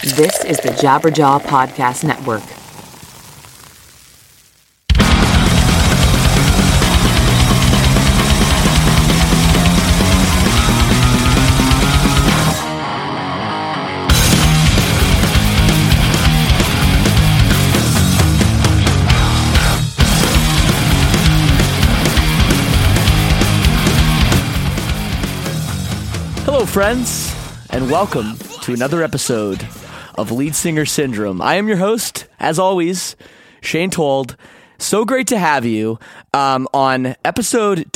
This is the Jabberjaw Podcast Network. Hello, friends, and welcome to another episode of Lead Singer Syndrome. I am your host, as always, Shane Told. So great to have you on episode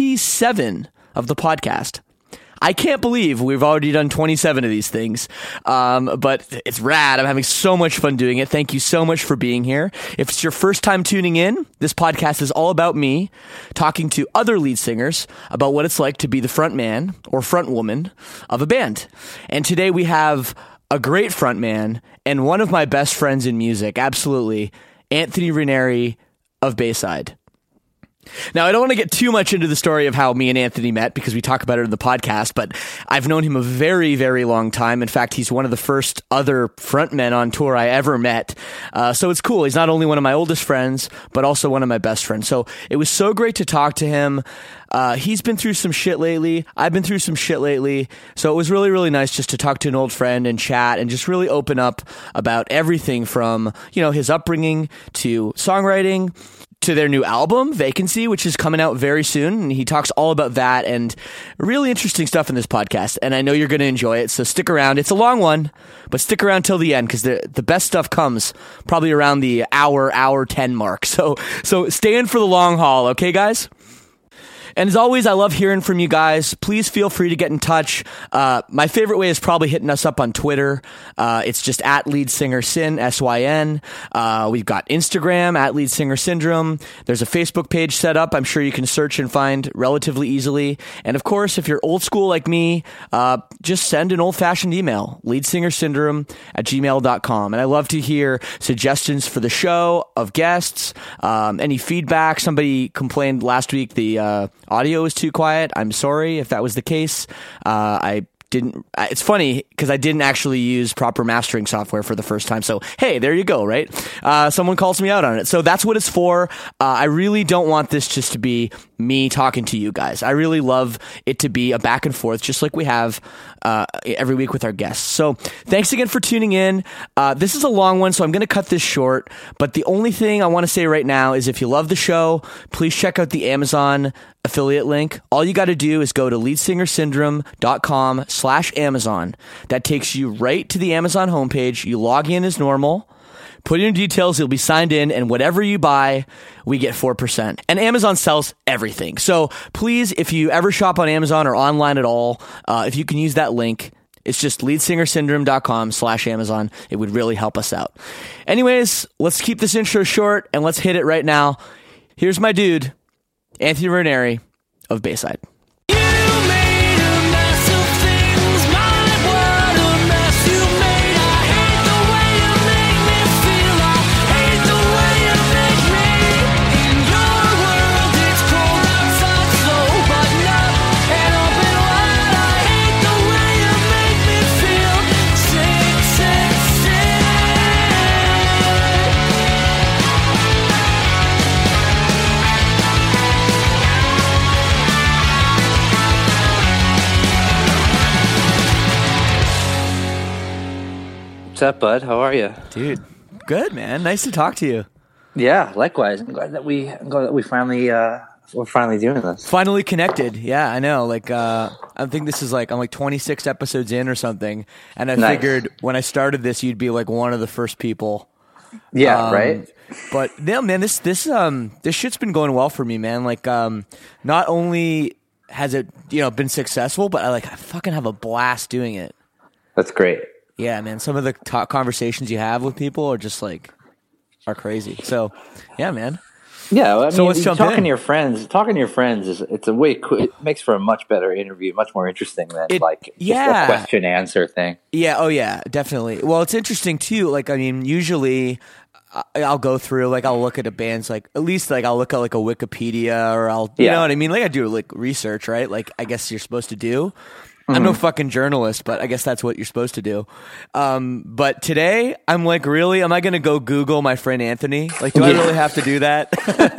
27 of the podcast. I can't believe we've already done 27 of these things, but it's rad. I'm having so much fun doing it. Thank you so much for being here. If it's your first time tuning in, this podcast is all about me talking to other lead singers about what it's like to be the front man or front woman of a band. And today we have a great front man and one of my best friends in music, absolutely, Anthony Ranieri of Bayside. Now, I don't want to get too much into the story of how me and Anthony met because we talk about it in the podcast, but I've known him a very, very long time. In fact, he's one of the first other frontmen on tour I ever met. So it's cool. He's not only one of my oldest friends, but also one of my best friends. So it was so great to talk to him. He's been through some shit lately. I've been through some shit lately. So it was really, really nice just to talk to an old friend and chat and just really open up about everything from, you know, his upbringing to songwriting, to their new album, Vacancy, which is coming out very soon. And he talks all about that and really interesting stuff in this podcast. And I know you're going to enjoy it. So stick around. It's a long one, but stick around till the end because the best stuff comes probably around the hour 10 mark. So stay in for the long haul. Okay, guys? And as always, I love hearing from you guys. Please feel free to get in touch. My favorite way is probably hitting us up on Twitter. It's just at Lead Singer Syn, S-Y-N. We've got Instagram, at Lead Singer Syndrome. There's a Facebook page set up. I'm sure you can search and find relatively easily. And of course, if you're old school like me, just send an old-fashioned email, leadsingersyndrome@gmail.com. And I love to hear suggestions for the show, of guests, any feedback. Somebody complained last week the audio is too quiet. I'm sorry if that was the case. It's funny because I didn't actually use proper mastering software for the first time. So, hey, there you go, right? Someone calls me out on it. So that's what it's for. I really don't want this just to be me talking to you guys. I really love it to be a back and forth, just like we have every week with our guests. So thanks again for tuning in. This is a long one, so I'm going to cut this short. But the only thing I want to say right now is if you love the show, please check out the Amazon affiliate link. All you got to do is go to leadsingersyndrome.com/Amazon. That takes you right to the Amazon homepage. You log in as normal. Put in your details, you'll be signed in, and whatever you buy, we get 4%. And Amazon sells everything. So please, if you ever shop on Amazon or online at all, if you can use that link, it's just leadsingersyndrome.com/Amazon. It would really help us out. Anyways, let's keep this intro short, and let's hit it right now. Here's my dude, Anthony Ranieri of Bayside. What's up, bud? How are you? Dude, good, man. Nice to talk to you. Yeah, likewise. I'm glad that we finally we're finally doing this. Finally connected. Yeah, I know. Like, I think this is I'm 26 episodes in or something, and I figured when I started this, you'd be like one of the first people. Yeah, right. But no, man, this shit's been going well for me, man. Like, not only has it been successful, but I fucking have a blast doing it. That's great. Yeah, man. Some of the conversations you have with people are just are crazy. So, yeah, man. Yeah, I mean, so let's jump talking in. to your friends. Talking to your friends it makes for a much better interview, much more interesting than just a question answer thing. Yeah, oh yeah, definitely. Well, it's interesting too. Usually I'll go through, I'll look at a band's, at least, I'll look at, a Wikipedia, or you know what I mean? I do, research, right? I guess you're supposed to do. I'm no fucking journalist, but I guess that's what you're supposed to do. But today, I'm like, really? Am I going to go Google my friend Anthony? Like, do I really have to do that?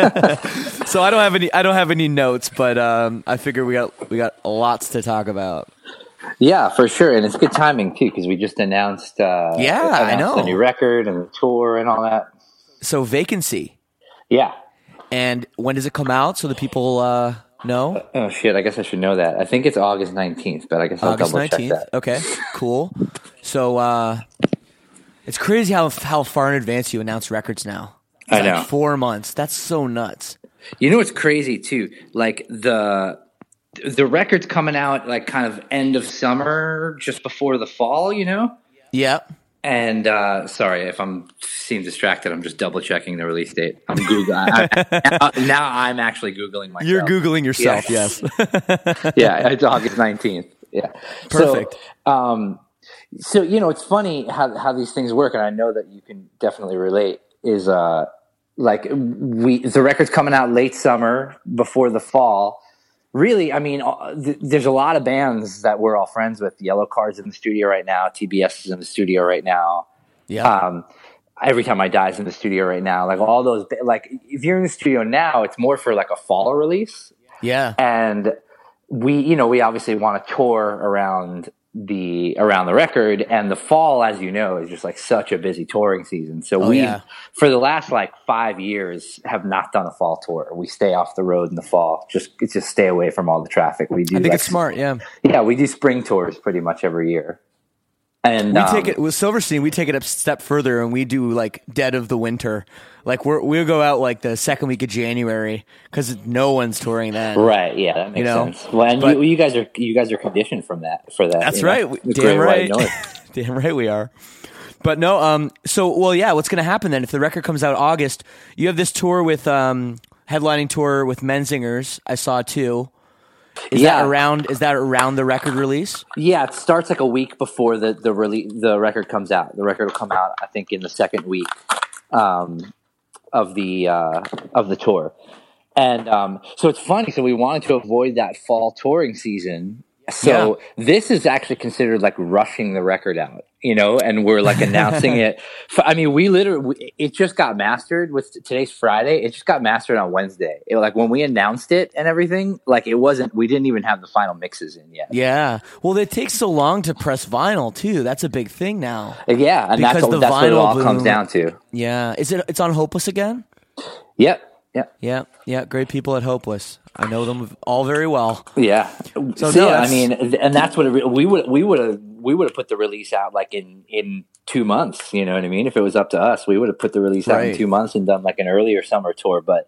So I don't have any notes, but I figure we got lots to talk about. Yeah, for sure, and it's good timing too because we just announced. I know, the new record and the tour and all that. So Vacancy. Yeah. And when does it come out? So the people. No? Oh, shit. I guess I should know that. I think it's August 19th, but I guess I'll double check that. Okay, cool. So it's crazy how far in advance you announce records now. It's I know. Like 4 months. That's so nuts. You know what's crazy, too? Like, the record's coming out, like, kind of end of summer, just before the fall, you know? Yeah. And sorry if I'm seem distracted. I'm just double checking the release date. I'm Googling. Now I'm actually Googling myself. You're Googling yourself, yes. Yeah, it's August 19th. Yeah, perfect. So you know, it's funny how these things work, and I know that you can definitely relate. Is like the record's coming out late summer before the fall. Really, I mean, there's a lot of bands that we're all friends with. Yellow Card's in the studio right now. TBS is in the studio right now. Yeah. Every Time I Die's in the studio right now. Like all those, like if you're in the studio now, it's more for like a fall release. Yeah. And we obviously want to tour around the record, and the fall, as you know, is just like such a busy touring season. So for the last like 5 years, have not done a fall tour. We stay off the road in the fall. Just stay away from all the traffic. We do. I think it's smart. Yeah. Yeah, we do spring tours pretty much every year. And we take it with Silverstein. We take it a step further, and we do like dead of the winter. Like we'll go out like the second week of January because no one's touring then. Right? Yeah, that makes sense. Well, and you guys are conditioned for that. That's right. Damn right. Damn right we are. But no. What's going to happen then if the record comes out August? You have this tour with headlining tour with Menzingers. I saw too. Is that around the record release? Yeah, it starts like a week before the record comes out. The record will come out, I think, in the second week of the tour. And so it's funny. So we wanted to avoid that fall touring season. So this is actually considered like rushing the record out, you know, and we're like announcing it. I mean, it just got mastered with today's Friday. It just got mastered on Wednesday. Like when we announced it and everything, like we didn't even have the final mixes in yet. Yeah. Well, it takes so long to press vinyl too. That's a big thing now. Yeah. And that's what it all comes down to. Yeah. It's on Hopeless again? Yep. Yeah. Great people at Hopeless. I know them all very well. Yeah. I mean, and that's what we would have put the release out like in 2 months. You know what I mean? If it was up to us, we would have put the release out in 2 months and done like an earlier summer tour. But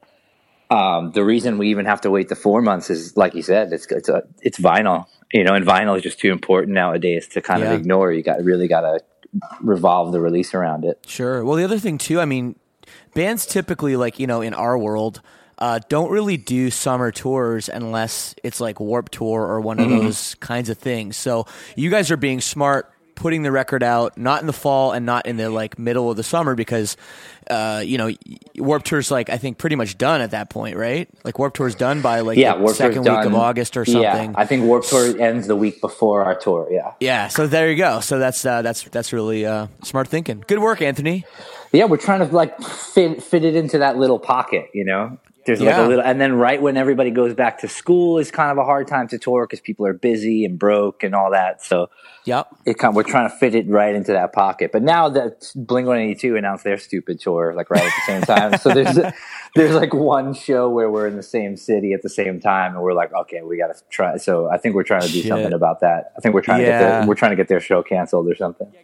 the reason we even have to wait the 4 months is, like you said, it's vinyl. You know, and vinyl is just too important nowadays to kind of ignore. You really got to revolve the release around it. Sure. Well, the other thing too, I mean, bands typically, like, you know, in our world, don't really do summer tours unless it's like Warped Tour or one of those kinds of things. So you guys are being smart, putting the record out not in the fall and not in the like middle of the summer because, you know, Warped Tour's like I think pretty much done at that point, right? Like Warped Tour's done by like the second week of August or something. Yeah, I think Warped Tour ends the week before our tour. Yeah. Yeah. So there you go. So that's really smart thinking. Good work, Anthony. Yeah, we're trying to like fit it into that little pocket, you know. There's like a little, and then right when everybody goes back to school is kind of a hard time to tour because people are busy and broke and all that. So we're trying to fit it right into that pocket. But now that Blink-182 announced their stupid tour like right at the same time, so there's like one show where we're in the same city at the same time, and we're like, okay, we got to try. So I think we're trying to do something about that. I think we're trying to get their show canceled or something.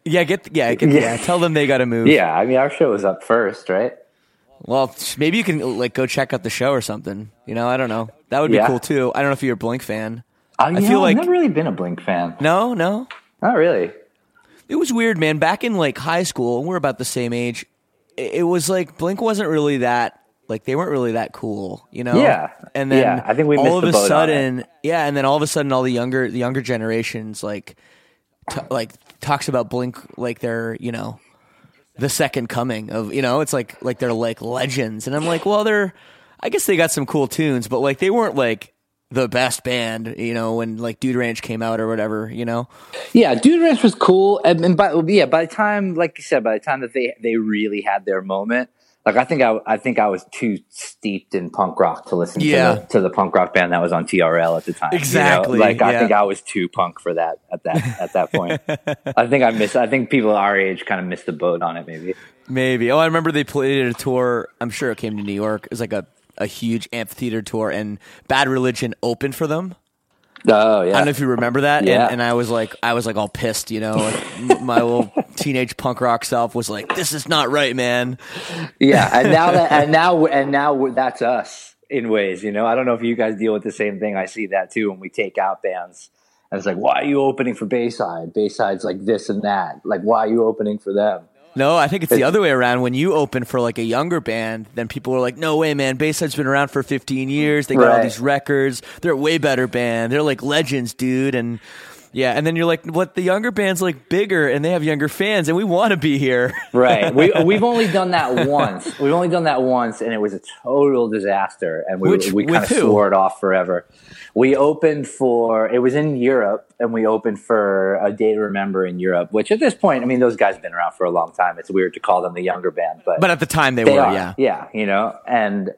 Tell them they got to move. Yeah, I mean our show is up first, right? Well, maybe you can like go check out the show or something. You know, I don't know. That would be cool too. I don't know if you're a Blink fan. I feel like I've never really been a Blink fan. No, not really. It was weird, man. Back in like high school, we're about the same age. It was like Blink wasn't really that like they weren't really that cool, you know. Yeah, and then I think we all of a sudden, and then all of a sudden, all the younger generations like talks about Blink like they're the second coming of, you know, it's like they're like legends. And I'm like, well, I guess they got some cool tunes, but like they weren't like the best band, you know, when like Dude Ranch came out or whatever, you know? Yeah, Dude Ranch was cool. And by the time, like you said, by the time that they really had their moment, like I think I was too steeped in punk rock to listen to the punk rock band that was on TRL at the time. Exactly. You know? Like I think I was too punk for that at that point. I think people our age kind of missed the boat on it maybe. Oh, I remember they played at a tour. I'm sure it came to New York. It was like a huge amphitheater tour, and Bad Religion opened for them. Oh yeah, I don't know if you remember that. Yeah. And I was like all pissed, you know. Like, my little teenage punk rock self was like, "This is not right, man." Yeah, and now that's us in ways, you know. I don't know if you guys deal with the same thing. I see that too when we take out bands, and it's like, "Why are you opening for Bayside? Bayside's like this and that. Like, why are you opening for them?" No, I think it's the other way around. When you open for like a younger band, then people are like, "No way, man! Bayside's been around for 15 years. They got all these records. They're a way better band. They're like legends, dude." And yeah, and then you're like, "What? The younger band's like bigger, and they have younger fans, and we want to be here." Right. We've only done that once. And it was a total disaster. And we kind of swore it off forever. We opened it was in Europe, and we opened for A Day to Remember in Europe, which at this point, I mean, those guys have been around for a long time. It's weird to call them the younger band, but at the time they were, yeah. Yeah, you know, and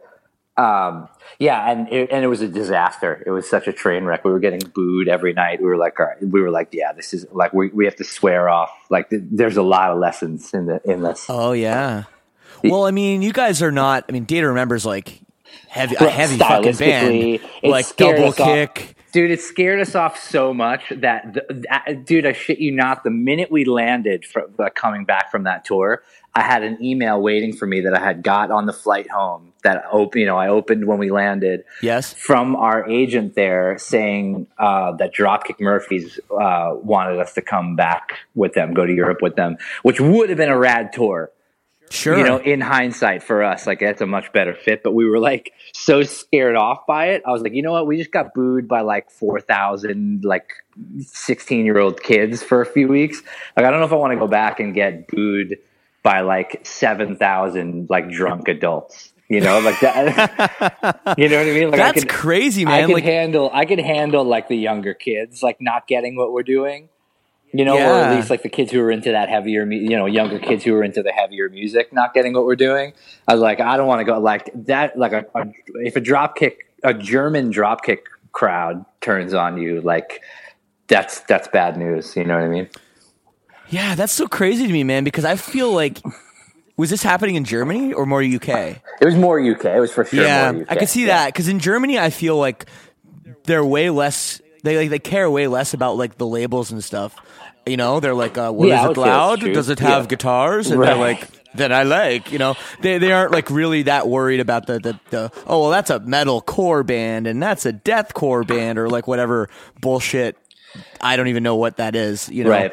it was a disaster. It was such a train wreck. We were getting booed every night. We were like, all right, yeah, this is like, we have to swear off. Like there's a lot of lessons in this. Oh yeah. Well, I mean, you guys are not, I mean, Day to Remember's like heavy fucking band, like Double Kick. Dude, it scared us off so much that, dude, I shit you not, the minute we landed coming back from that tour, I had an email waiting for me that I had got on the flight home that I opened when we landed. Yes. From our agent there saying that Dropkick Murphys wanted us to come back with them, go to Europe with them, which would have been a rad tour. Sure. You know, in hindsight for us, like that's a much better fit, but we were like so scared off by it. I was like, you know what? We just got booed by like 4,000 like 16-year-old kids for a few weeks. Like, I don't know if I want to go back and get booed by like 7,000 like drunk adults. You know, like that. You know what I mean? Like, that's crazy, man. I could handle like the younger kids like not getting what we're doing. You know, or at least like the kids who are into that heavier, younger kids who are into the heavier music, not getting what we're doing. I was like, I don't want to go like that. Like if a German dropkick crowd turns on you, like that's bad news. You know what I mean? Yeah, that's so crazy to me, man. Because I feel like, was this happening in Germany or more UK? It was more UK. It was for sure more UK. I could see that because in Germany, I feel like they're way less. They care way less about like the labels and stuff. You know, they're like, is it loud? Does it have guitars? And they're like, that I like. You know, they aren't like really that worried about the oh, well, that's a metal core band and that's a death core band or like whatever bullshit. I don't even know what that is. You know,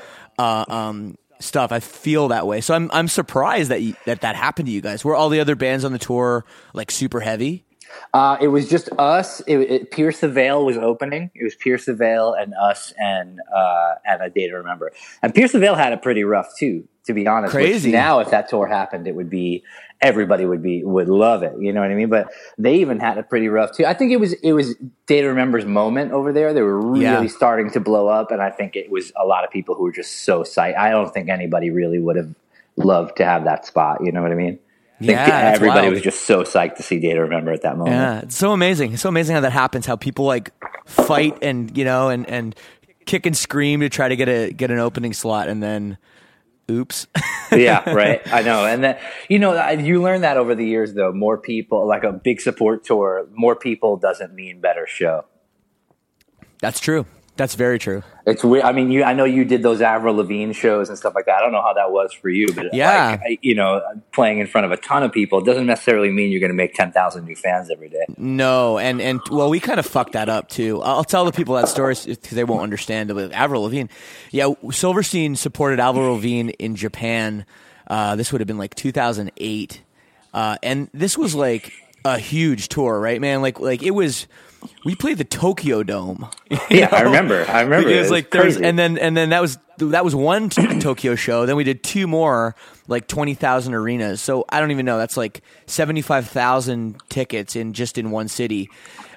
stuff. I feel that way. So I'm surprised that happened to you guys. Were all the other bands on the tour like super heavy? It was just us. Pierce the Veil was opening. It was Pierce the Veil and us and A Day to Remember. And Pierce the Veil had it pretty rough too, to be honest. Crazy. Which now, if that tour happened, everybody would love it. You know what I mean? But they even had it pretty rough too. I think it was Day to Remember's moment over there. They were really starting to blow up, and I think it was a lot of people who were just so psyched. I don't think anybody really would have loved to have that spot. You know what I mean? Everybody was just so psyched to see Day to Remember at that moment. Yeah, it's so amazing. It's so amazing how that happens. How people like fight and and kick and scream to try to get an opening slot, and then oops. Yeah, right. I know, and then you learn that over the years. Though more people, like a big support tour, more people doesn't mean better show. That's true. That's very true. It's weird. I mean, I know you did those Avril Lavigne shows and stuff like that. I don't know how that was for you, but playing in front of a ton of people doesn't necessarily mean you're going to make 10,000 new fans every day. No, and well, we kind of fucked that up too. I'll tell the people that story because they won't understand it. With Avril Lavigne, Silverstein supported Avril Lavigne in Japan. This would have been like 2008, and this was like a huge tour, right, man? Like it was. We played the Tokyo Dome. Yeah, I remember. Because like and then that was one Tokyo show. Then we did two more, like 20,000 arenas. So I don't even know. That's like 75,000 tickets in one city.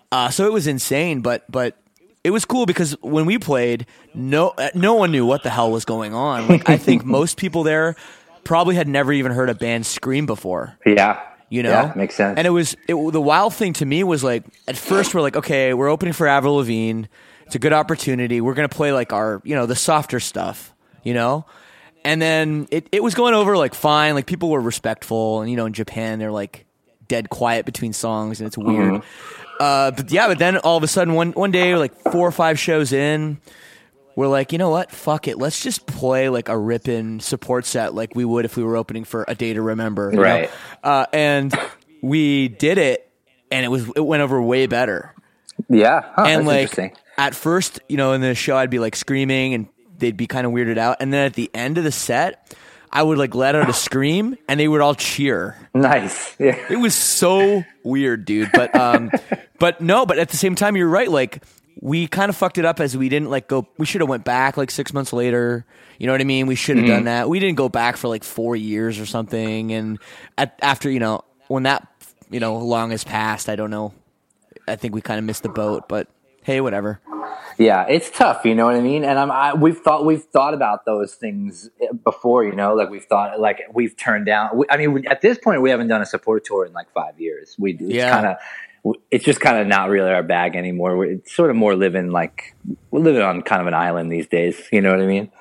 So it was insane, but it was cool because when we played, no one knew what the hell was going on. Like, I think most people there probably had never even heard a band scream before. Yeah. You know? Yeah, makes sense. And the wild thing to me was like, at first we're like, okay, we're opening for Avril Lavigne. It's a good opportunity. We're going to play like our, the softer stuff, And then it was going over like fine. Like, people were respectful. And, in Japan, they're like dead quiet between songs and it's weird. But then all of a sudden one day, like 4 or 5 shows in, we're like, you know what? Fuck it. Let's just play like a ripping support set like we would if we were opening for A Day to Remember. Right. And we did it, and it went over way better. Yeah. Huh, and that's like interesting. at first, in the show, I'd be like screaming, and they'd be kind of weirded out. And then at the end of the set, I would like let out a scream, and they would all cheer. Nice. Yeah. It was so weird, dude. But but at the same time, you're right. Like, we kind of fucked it up as we didn't like go. We should have went back like 6 months later. You know what I mean? We should have done that. We didn't go back for like 4 years or something. And after when that long has passed, I don't know. I think we kind of missed the boat. But hey, whatever. Yeah, it's tough, you know what I mean? And we've thought about those things before, like we've turned down. At this point, we haven't done a support tour in like 5 years. It's just kind of not really our bag anymore. It's sort of more we're living on kind of an island these days. You know what I mean?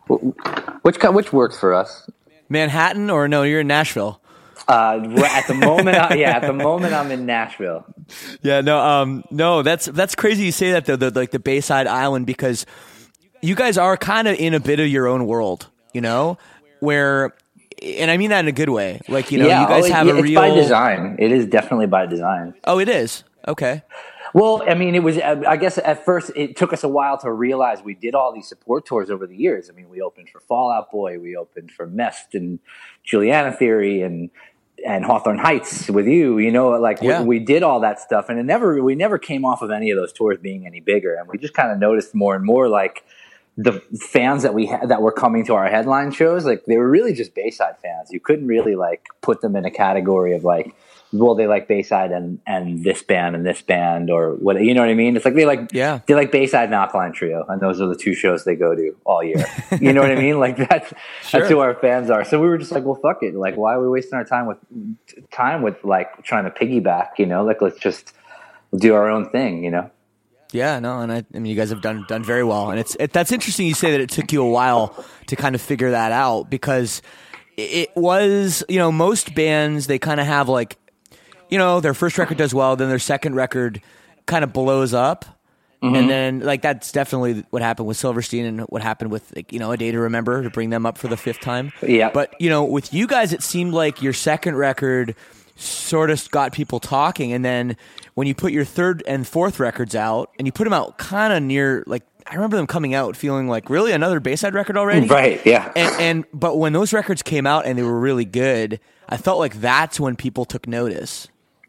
Which works for us? Manhattan, or no? You're in Nashville. At the moment, I'm in Nashville. Yeah, no, that's crazy you say that though. The Bayside Island, because you guys are kind of in a bit of your own world, where, and I mean that in a good way. Like, you guys have a real. It's by design. It is definitely by design. Oh, it is. Okay. Well, I mean, it was. I guess at first it took us a while to realize we did all these support tours over the years. I mean, we opened for Fall Out Boy, we opened for Mest and Juliana Theory and Hawthorne Heights with you, we did all that stuff, and we never came off of any of those tours being any bigger, and we just kind of noticed more and more like the fans that we had that were coming to our headline shows, like they were really just Bayside fans. You couldn't really like put them in a category of like, well, they like Bayside and this band or what, you know what I mean? It's like they like Bayside and Alkaline Trio, and those are the 2 shows they go to all year. You know what I mean? Like that's who our fans are. So we were just like, well, fuck it. Like, why are we wasting our time with like trying to piggyback? Like let's just do our own thing. Yeah, no, and I mean, you guys have done very well, and that's interesting. You say that it took you a while to kind of figure that out, because it was, most bands, they kind of have like, their first record does well, then their second record kind of blows up, and then like that's definitely what happened with Silverstein and what happened with like, A Day to Remember, to bring them up for the 5th time. Yeah, but with you guys, it seemed like your second record sort of got people talking, and then when you put your 3rd and 4th records out, and you put them out kind of near, like, I remember them coming out feeling like, really, another Bayside record already? Right, yeah. But when those records came out and they were really good, I felt like that's when people took notice.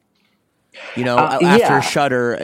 After Shudder,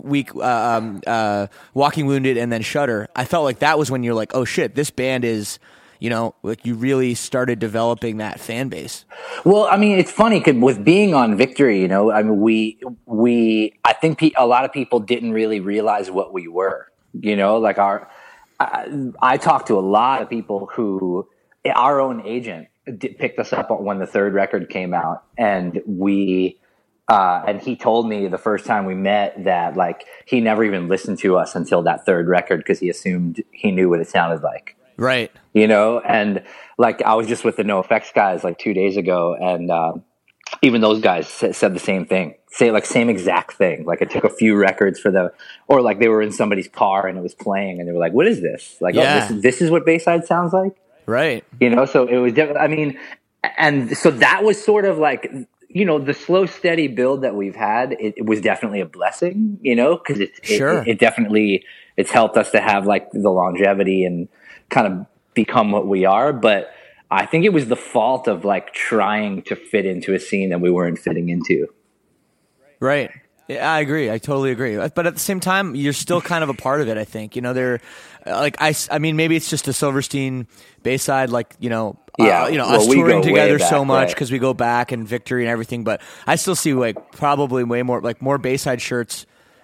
Walking Wounded, and then Shudder, I felt like that was when you're like, oh shit, this band is, like you really started developing that fan base. Well, I mean, it's funny because with being on Victory, I mean, I think a lot of people didn't really realize what we were, like I talked to a lot of people who, our own agent picked us up when the 3rd record came out, and and he told me the first time we met that like he never even listened to us until that 3rd record because he assumed he knew what it sounded like. Right. And like I was just with the NoFX guys like 2 days ago, and even those guys said the same thing. Same exact thing. Like it took a few records or like they were in somebody's car and it was playing and they were like, what is this? Like, this is what Bayside sounds like? Right. So it was definitely, I mean, and so that was sort of like, the slow, steady build that we've had, it was definitely a blessing, because it definitely, it's helped us to have like the longevity and kind of become what we are. But I think it was the fault of like trying to fit into a scene that we weren't fitting into. Right. Yeah, I agree. I totally agree. But at the same time, you're still kind of a part of it, I think. They're like, I mean, maybe it's just a Silverstein Bayside, like, us touring together so much because we go back and Victory and everything. But I still see like probably way more, like more Bayside shirts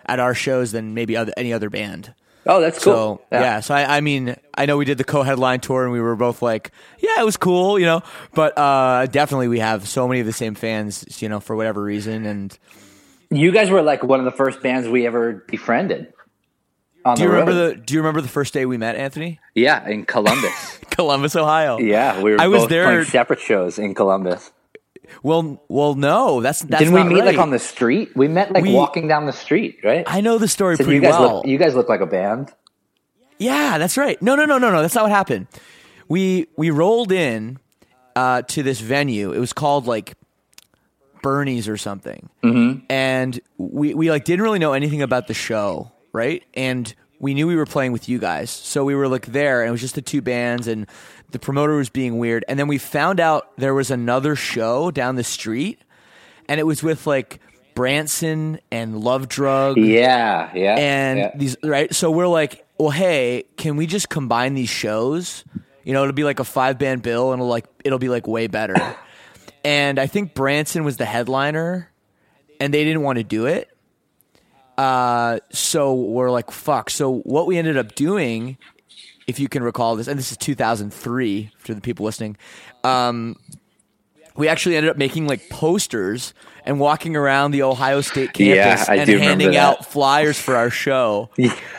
at our shows than maybe any other band. Oh, that's cool. So yeah, so I mean, I know we did the co-headline tour and we were both like, yeah, it was cool, but definitely we have so many of the same fans, for whatever reason. And you guys were like one of the first bands we ever befriended. Do you remember the first day we met, Anthony? Yeah, in Columbus. Columbus, Ohio. Yeah, we were both playing separate shows in Columbus. Well, no, that's Didn't we meet right. like on the street? We met walking down the street, right? I know the story pretty well. You guys look like a band. Yeah, that's right. No, that's not what happened. We rolled in to this venue. It was called like Bernie's or something, and we like didn't really know anything about the show, right? And we knew we were playing with you guys, so we were like there, and it was just the two bands, and the promoter was being weird. And then we found out there was another show down the street, and it was with like Branson and Love Drug. Yeah. These, right? So we're like, well, hey, can we just combine these shows? It'll be like a 5-band bill, and it'll be like way better. And I think Branson was the headliner, and they didn't want to do it. So we're like, fuck. So what we ended up doing, if you can recall this, and this is 2003 for the people listening, we actually ended up making like posters and walking around the Ohio State campus and handing out flyers for our show.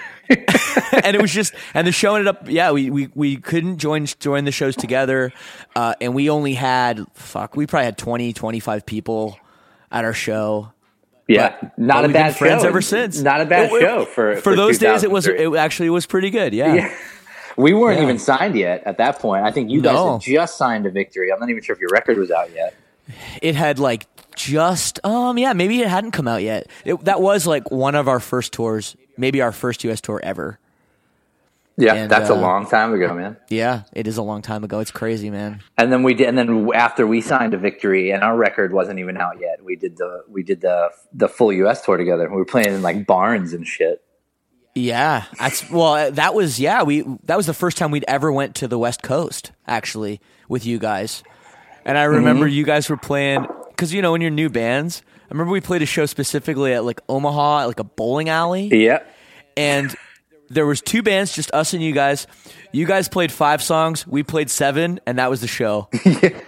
And it was just, and the show ended up, we couldn't join the shows together. And we only had, we probably had 20, 25 people at our show. Yeah, not a bad show. Friends ever since. Not a bad show for those days. It actually was pretty good. Yeah. We weren't even signed yet at that point. I think you guys had just signed to Victory. I'm not even sure if your record was out yet. It had like just maybe it hadn't come out yet. That was like one of our first tours, maybe our first US tour ever. Yeah, and that's a long time ago, man. Yeah, it is a long time ago. It's crazy, man. And then after we signed to Victory, and our record wasn't even out yet, we did the full US tour together. We were playing in like barns and shit. Yeah, that was the first time we'd ever went to the West Coast actually with you guys. And I remember you guys were playing because when you're new bands. I remember we played a show specifically at like Omaha, at like a bowling alley. Yeah, and there was two bands, just us and you guys. You guys played 5 songs. We played 7, and that was the show. And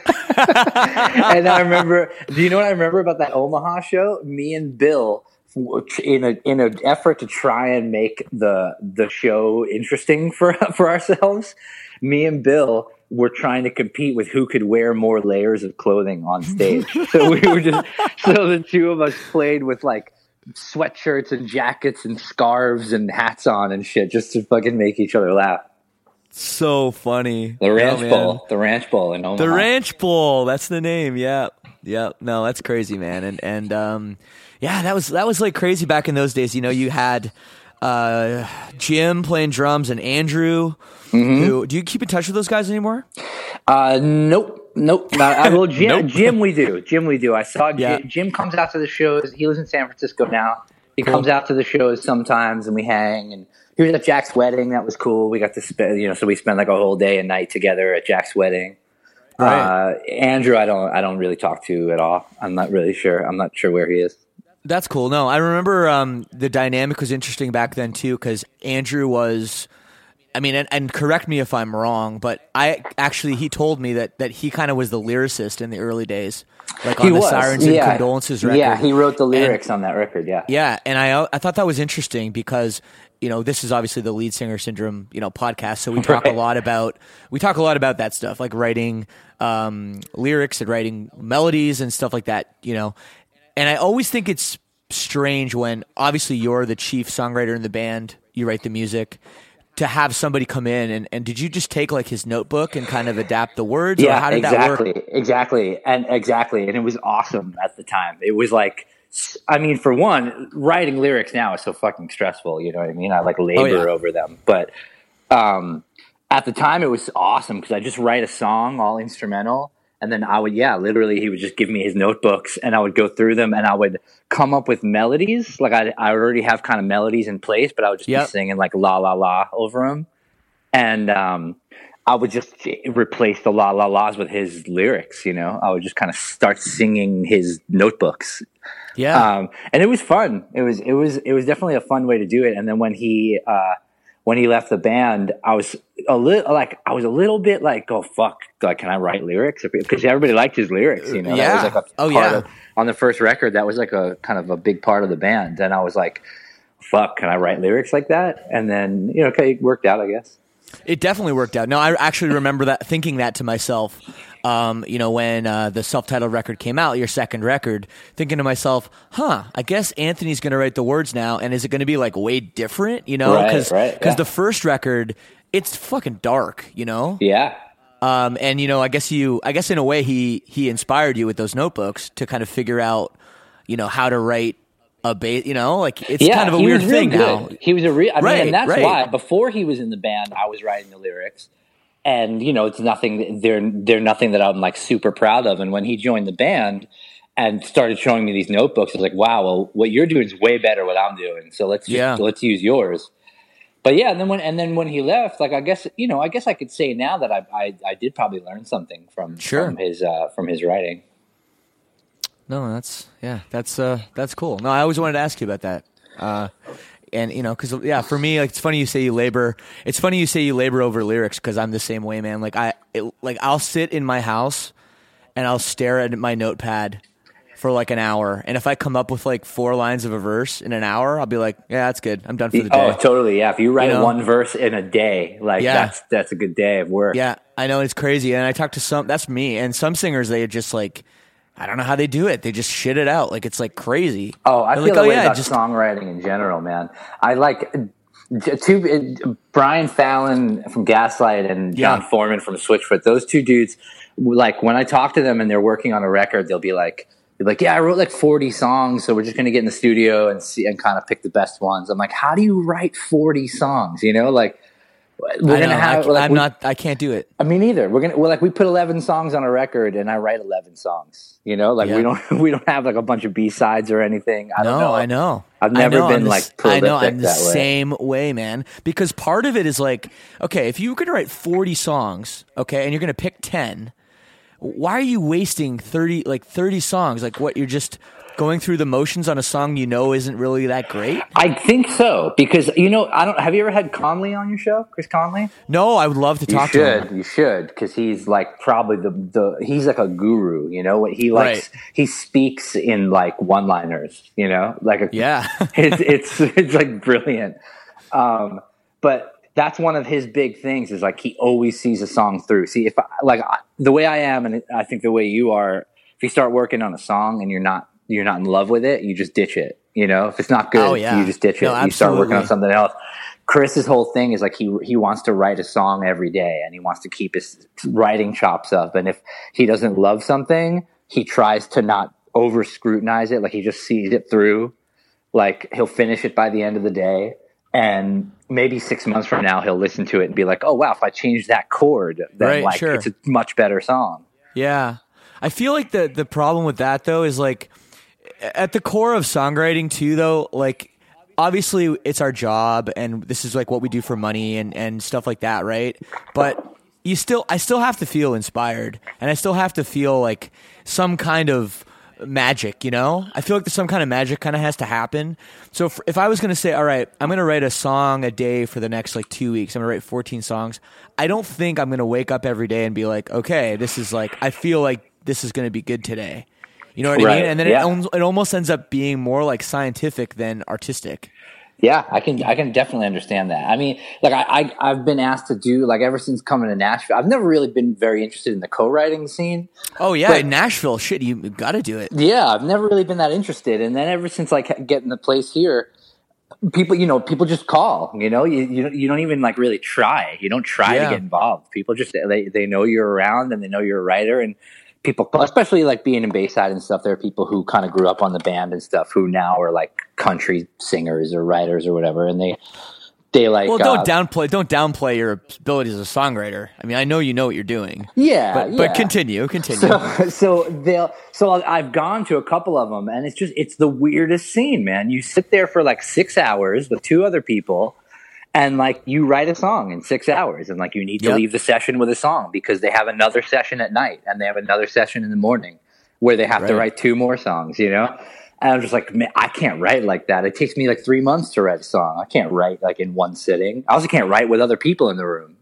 I remember, do you know what I remember about that Omaha show? Me and Bill, in an effort to try and make the show interesting for ourselves, me and Bill were trying to compete with who could wear more layers of clothing on stage. So the two of us played with like sweatshirts and jackets and scarves and hats on and shit just to fucking make each other laugh. So funny. The Ranch Bowl in Omaha. The Ranch Bowl, that's the name. Yeah. No, that's crazy, man. And that was like crazy back in those days. You had Jim playing drums and Andrew. Who, do you keep in touch with those guys anymore? Nope. Well, Jim, we do. I saw Jim comes out to the shows. He lives in San Francisco now. He comes out to the shows sometimes, and we hang. And he was at Jack's wedding. That was cool. We got to spend, so we spent like a whole day and night together at Jack's wedding. Right. Andrew, I don't really talk to at all. I'm not really sure. I'm not sure where he is. That's cool. No, I remember the dynamic was interesting back then too, because Andrew was. I mean, and correct me if I'm wrong, but he told me that he kind of was the lyricist in the early days, like on the Sirens and Condolences record. Yeah, he wrote the lyrics on that record. Yeah, yeah, and I thought that was interesting because this is obviously the Lead Singer Syndrome podcast, so we talk a lot about that stuff, like writing lyrics and writing melodies and stuff like that. And I always think it's strange when obviously you're the chief songwriter in the band, you write the music. To have somebody come in and did you just take like his notebook and kind of adapt the words? Yeah, or how did that work? Exactly. And it was awesome at the time. It was like, I mean, for one, writing lyrics now is so fucking stressful. You know what I mean? I like labor over them. But at the time it was awesome because I just write a song all instrumental. And then literally he would just give me his notebooks and I would go through them and I would come up with melodies. Like I already have kind of melodies in place, but I would just be singing like la la la over them. And I would just replace the la la la's with his lyrics. I would just kind of start singing his notebooks. Yeah. And it was fun. It was definitely a fun way to do it. And then when he left the band, I was a little bit like, oh fuck, like, can I write lyrics? Because everybody liked his lyrics, Yeah. That was like on the first record, that was like a kind of a big part of the band. And I was like, fuck, can I write lyrics like that? And then, okay, it worked out, I guess. It definitely worked out. No, I actually remember thinking that to myself, when the self-titled record came out, your second record, thinking to myself, I guess Anthony's going to write the words now, and is it going to be like way different, Because the first record, it's fucking dark, Yeah. And I guess in a way he inspired you with those notebooks to kind of figure out, how to write a bass, it's kind of a weird thing now. He was and that's why before he was in the band, I was writing the lyrics, and it's nothing. They're nothing that I'm like super proud of. And when he joined the band and started showing me these notebooks, I was like, wow, well, what you're doing is way better than what I'm doing. So let's use yours. But yeah, and then when he left, like I guess I could say now that I did probably learn something from his writing. No, that's cool. No, I always wanted to ask you about that. And because for me, like, it's funny you say you labor. It's funny you say you labor over lyrics, because I'm the same way, man. Like I'll sit in my house and I'll stare at my notepad for like an hour, and if I come up with like 4 lines of a verse in an hour, I'll be like, yeah, that's good. I'm done for the day. Oh, totally. Yeah, if you write one verse in a day, like that's a good day of work. Yeah, I know, it's crazy. And I talk to that's me, and some singers, they just like, I don't know how they do it. They just shit it out. Like, it's like crazy. Oh, I feel that way about songwriting in general, man. I like Brian Fallon from Gaslight and John Foreman from Switchfoot. Those two dudes, like, when I talk to them and they're working on a record, they'll be like, yeah, I wrote like 40 songs, so we're just going to get in the studio and see and kind of pick the best ones. I'm like, how do you write 40 songs? Like, we're going to have, I can't do it. Me neither. We put 11 songs on a record and I write 11 songs, we don't have like a bunch of B-sides or anything. I don't know. I know. I've never been like prolific. I know. I'm the same way, man, because part of it is like, okay, if you were going to write 40 songs, okay, and you're going to pick 10, why are you wasting 30 songs? Like, what, you're just going through the motions on a song isn't really that great? I think so, because have you ever had Conley on your show, Chris Conley? No, I would love to talk to him. You should, because he's like probably he's like a guru. What he likes, he speaks in like one-liners. It's like brilliant. But that's one of his big things, is like he always sees a song through. See, if the way I am, and I think the way you are, if you start working on a song and you're not in love with it, you just ditch it. If it's not good, you just ditch it. No, you start working on something else. Chris's whole thing is like he wants to write a song every day, and he wants to keep his writing chops up. And if he doesn't love something, he tries to not over scrutinize it. Like, he just sees it through. Like, he'll finish it by the end of the day, and maybe 6 months from now he'll listen to it and be like, oh wow, if I change that chord, then it's a much better song. Yeah. I feel like the problem with that, though, is like, at the core of songwriting too, though, like, obviously it's our job and this is like what we do for money and stuff like that, right? But I still have to feel inspired, and I still have to feel like some kind of magic, I feel like some kind of magic kind of has to happen. So if I was going to say, all right, I'm going to write a song a day for the next like 2 weeks, I'm going to write 14 songs, I don't think I'm going to wake up every day and be like, okay, this is like, I feel like this is going to be good today. You know what I mean? And then it almost ends up being more like scientific than artistic. Yeah, I can definitely understand that. I mean, like I've been asked to do, like, ever since coming to Nashville, I've never really been very interested in the co-writing scene. Oh yeah, in Nashville, shit, you got to do it. Yeah, I've never really been that interested, and then ever since like getting the place here, people just call. You don't even like really try. You don't try to get involved. People just they know you're around and they know you're a writer, and people, especially like being in Bayside and stuff, there are people who kind of grew up on the band and stuff who now are like country singers or writers or whatever, and they like. Well, don't downplay your abilities as a songwriter. I mean, I know you know what you're doing. Yeah, but continue. So I've gone to a couple of them, and it's the weirdest scene, man. You sit there for like 6 hours with 2 other people, And like you write a song in 6 hours, and like you need to leave the session with a song because they have another session at night and they have another session in the morning where they have to write 2 more songs, you know? And I'm just like, man, I can't write like that. It takes me like 3 months to write a song. I can't write like in one sitting. I also can't write with other people in the room.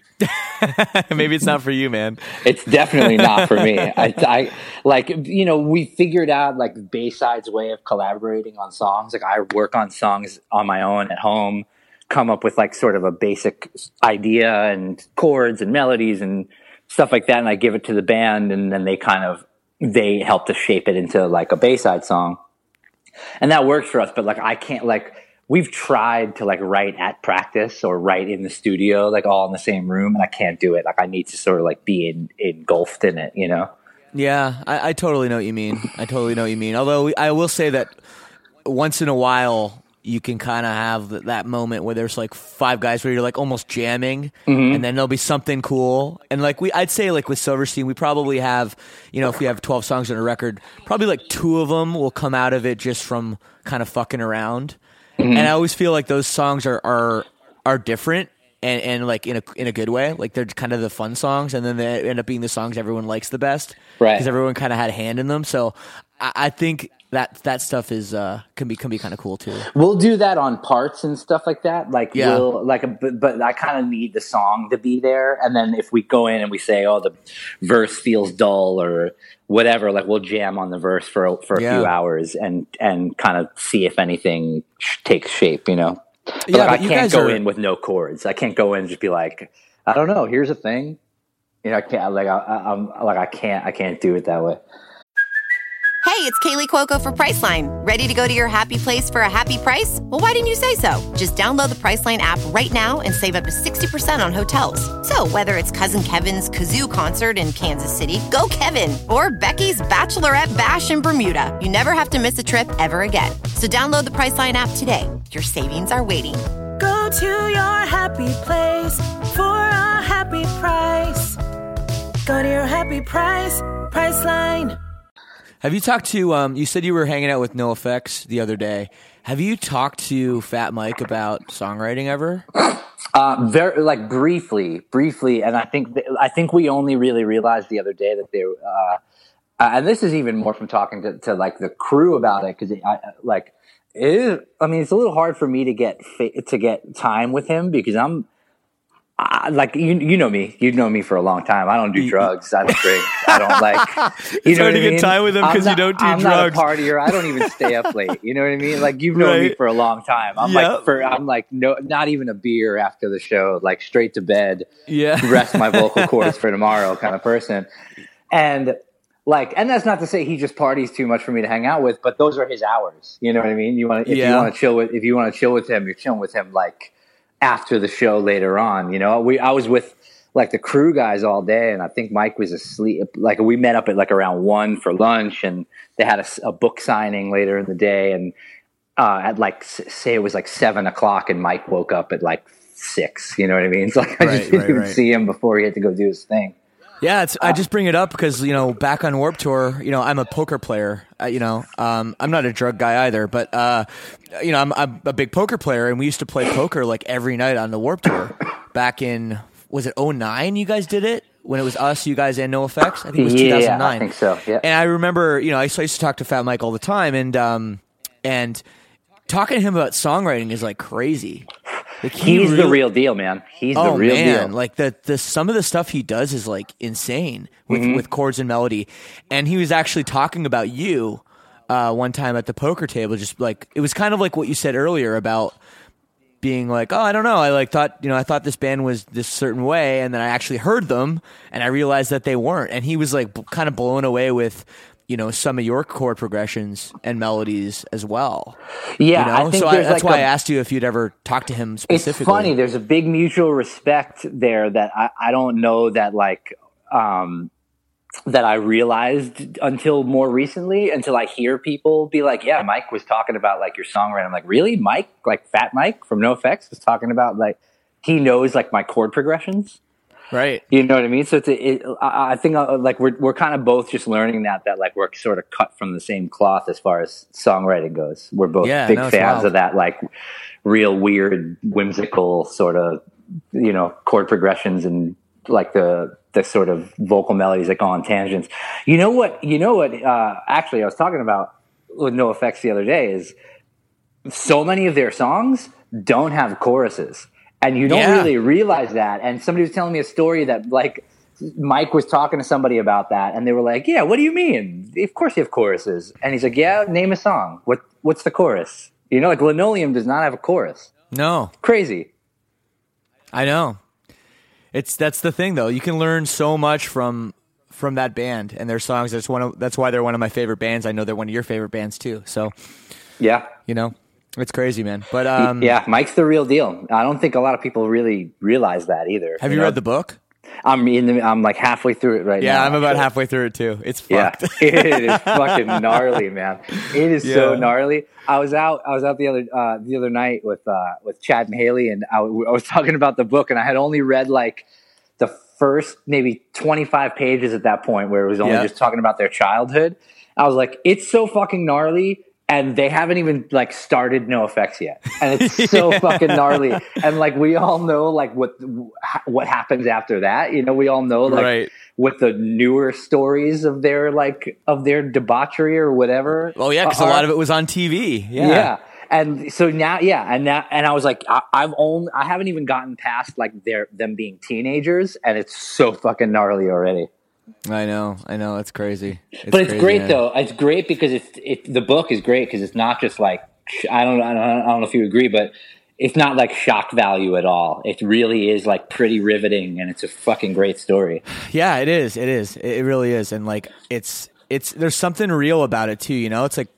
Maybe it's not for you, man. It's definitely not for me. I like, you know, we figured out like Bayside's way of collaborating on songs. Like I work on songs on my own at home, come up with like sort of a basic idea and chords and melodies and stuff like that. And I give it to the band, and then they help to shape it into like a Bayside song. And that works for us. But like, I can't, like, we've tried to like write at practice or write in the studio, like all in the same room, and I can't do it. Like I need to sort of like be engulfed in it, you know? Yeah, I totally know what you mean. Although I will say that once in a while you can kind of have that moment where there's like 5 guys where you're like almost jamming, and then there'll be something cool. And like I'd say like with Silverstein, we probably have, you know, if we have 12 songs on a record, probably like 2 of them will come out of it just from kind of fucking around. And I always feel like those songs are different and like in a good way. Like they're kind of the fun songs, and then they end up being the songs everyone likes the best, right? Because everyone kind of had a hand in them. So I think that stuff is can be kind of cool too. We'll do that on parts and stuff like that. Like we'll like, but I kind of need the song to be there. And then if we go in and we say, oh, the verse feels dull or whatever, like we'll jam on the verse for a few hours and kind of see if anything takes shape, you know? But like, I can't go in with no chords. I can't go in and just be like, I don't know, here's a thing. You know, I can't, like, I can't do it that way. Hey, it's Kaylee Cuoco for Priceline. Ready to go to your happy place for a happy price? Well, why didn't you say so? Just download the Priceline app right now and save up to 60% on hotels. So whether it's Cousin Kevin's Kazoo Concert in Kansas City, go Kevin, or Becky's Bachelorette Bash in Bermuda, you never have to miss a trip ever again. So download the Priceline app today. Your savings are waiting. Go to your happy place for a happy price. Go to your happy price, Priceline. Have you talked to, you said you were hanging out with NoFX the other day. Have you talked to Fat Mike about songwriting ever? Very, like briefly. And I think we only really realized the other day that they, and this is even more from talking to like the crew about it. Cause it's a little hard for me to get time with him because like you know me. You've known me for a long time. I don't do drugs. I don't drink. I don't like. It's hard to get time with him because you don't do drugs. I'm not a partier. I don't even stay up late. You know what I mean? Like you've known me for a long time. I'm like no, not even a beer after the show. Like straight to bed. Yeah. Rest my vocal cords for tomorrow, kind of person. And that's not to say he just parties too much for me to hang out with, but those are his hours. You know what I mean? You want to chill with him, you're chilling with him like after the show later on, you know. I was with like the crew guys all day, and I think Mike was asleep. Like we met up at like around 1 for lunch, and they had a book signing later in the day, and at like say it was like 7:00, and Mike woke up at like 6. You know what I mean? It's like I just didn't even see him before he had to go do his thing. Yeah, I just bring it up because, you know, back on Warped Tour, you know, I'm a poker player. I'm not a drug guy either, but you know, I'm a big poker player, and we used to play poker like every night on the Warped Tour. Back in, was it 2009? You guys did it when it was us, you guys, and NoFX. I think it was 2009. Yeah, I think so. Yeah. And I remember, you know, I used to talk to Fat Mike all the time, and talking to him about songwriting is like crazy. Like he's the real deal, man. He's the real deal. Like the some of the stuff he does is like insane with chords and melody. And he was actually talking about you one time at the poker table. Just like it was kind of like what you said earlier about being like, oh, I don't know. I thought this band was this certain way, and then I actually heard them, and I realized that they weren't. And he was like kind of blown away with, you know, some of your chord progressions and melodies as well. Yeah, you know? I think that's why I asked you if you'd ever talked to him specifically. It's funny. There's a big mutual respect there that I don't know that that I realized until more recently, until I hear people be like, yeah, Mike was talking about like your songwriting. I'm like, really? Mike, like Fat Mike from NoFX was talking about like, he knows like my chord progressions. Right. You know what I mean? So I think like we're kind of both just learning that like we're sort of cut from the same cloth as far as songwriting goes. We're both big fans wild. of that like real weird, whimsical sort of, you know, chord progressions and like the sort of vocal melodies that go on tangents. You know what? Actually, I was talking about with NoFX the other day is so many of their songs don't have choruses. And you don't really realize that. And somebody was telling me a story that, like, Mike was talking to somebody about that, and they were like, "Yeah, what do you mean? Of course you have choruses." And he's like, "Yeah, name a song. What's the chorus?" You know, like Linoleum does not have a chorus. No, crazy. I know. That's the thing, though. You can learn so much from that band and their songs. That's why they're one of my favorite bands. I know they're one of your favorite bands too. So, yeah, you know. It's crazy, man. But yeah, Mike's the real deal. I don't think a lot of people really realize that either. Have you read the book? I'm like halfway through it right now. Yeah, I'm about halfway through it too. It's fucked. Yeah, it is fucking gnarly, man. It is so gnarly. I was out the other night with Chad and Haley, and I was talking about the book, and I had only read like the first maybe 25 pages at that point, where it was only just talking about their childhood. I was like, it's so fucking gnarly. And they haven't even like started NoFX yet, and it's so fucking gnarly. And like we all know, like what happens after that. You know, we all know, like with the newer stories of their debauchery or whatever. Oh yeah, because a lot of it was on TV. Yeah. And so now, and I was like, I haven't even gotten past like them being teenagers, and it's so fucking gnarly already. I know, it's crazy. It's crazy, great, man. Though. It's great because the book is great because it's not just like I don't know if you agree, but it's not like shock value at all. It really is like pretty riveting, and it's a fucking great story. Yeah, it is. It really is, and like it's there's something real about it too. You know, it's like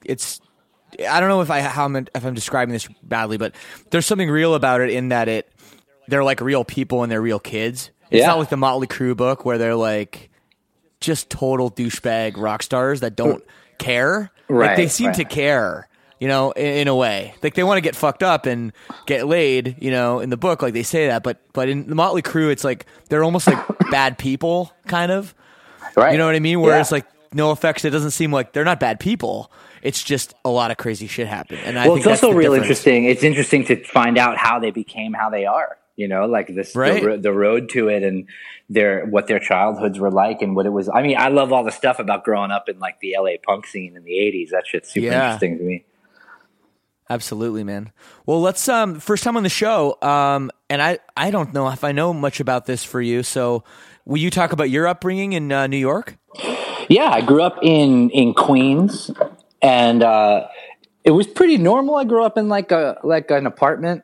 I don't know if I'm describing this badly, but there's something real about it in that they're like real people and they're real kids. It's not like the Motley Crue book where they're like just total douchebag rock stars that don't care. Right. Like they seem to care, you know, in a way. Like they want to get fucked up and get laid, you know, in the book, like they say that. But in the Motley Crue, it's like they're almost like bad people, kind of. Right. You know what I mean? Whereas like NoFX, it doesn't seem like they're not bad people. It's just a lot of crazy shit happened. And I think it's also real difference. Interesting. It's interesting to find out how they became how they are. You know, like this, the road to it, and what their childhoods were like, and what it was. I mean, I love all the stuff about growing up in like the LA punk scene in the '80s. That shit's super interesting to me. Absolutely, man. Well, let's first time on the show, and I don't know if I know much about this for you. So, will you talk about your upbringing in New York? Yeah, I grew up in Queens, and it was pretty normal. I grew up in like an apartment.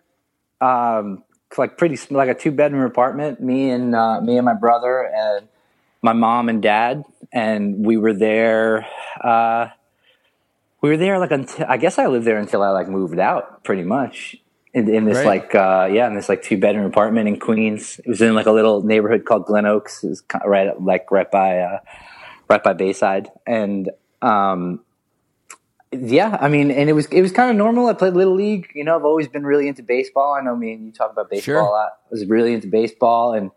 Like pretty like a 2-bedroom apartment. Me and my brother and my mom and dad, and we were there. Like until I guess I lived there until I like moved out, pretty much in this like in this like 2-bedroom apartment in Queens. It was in like a little neighborhood called Glen Oaks. It was kind of right by Bayside, and yeah, I mean, and it was kind of normal. I played Little League. You know, I've always been really into baseball. I know me and you talk about baseball a lot. I was really into baseball, and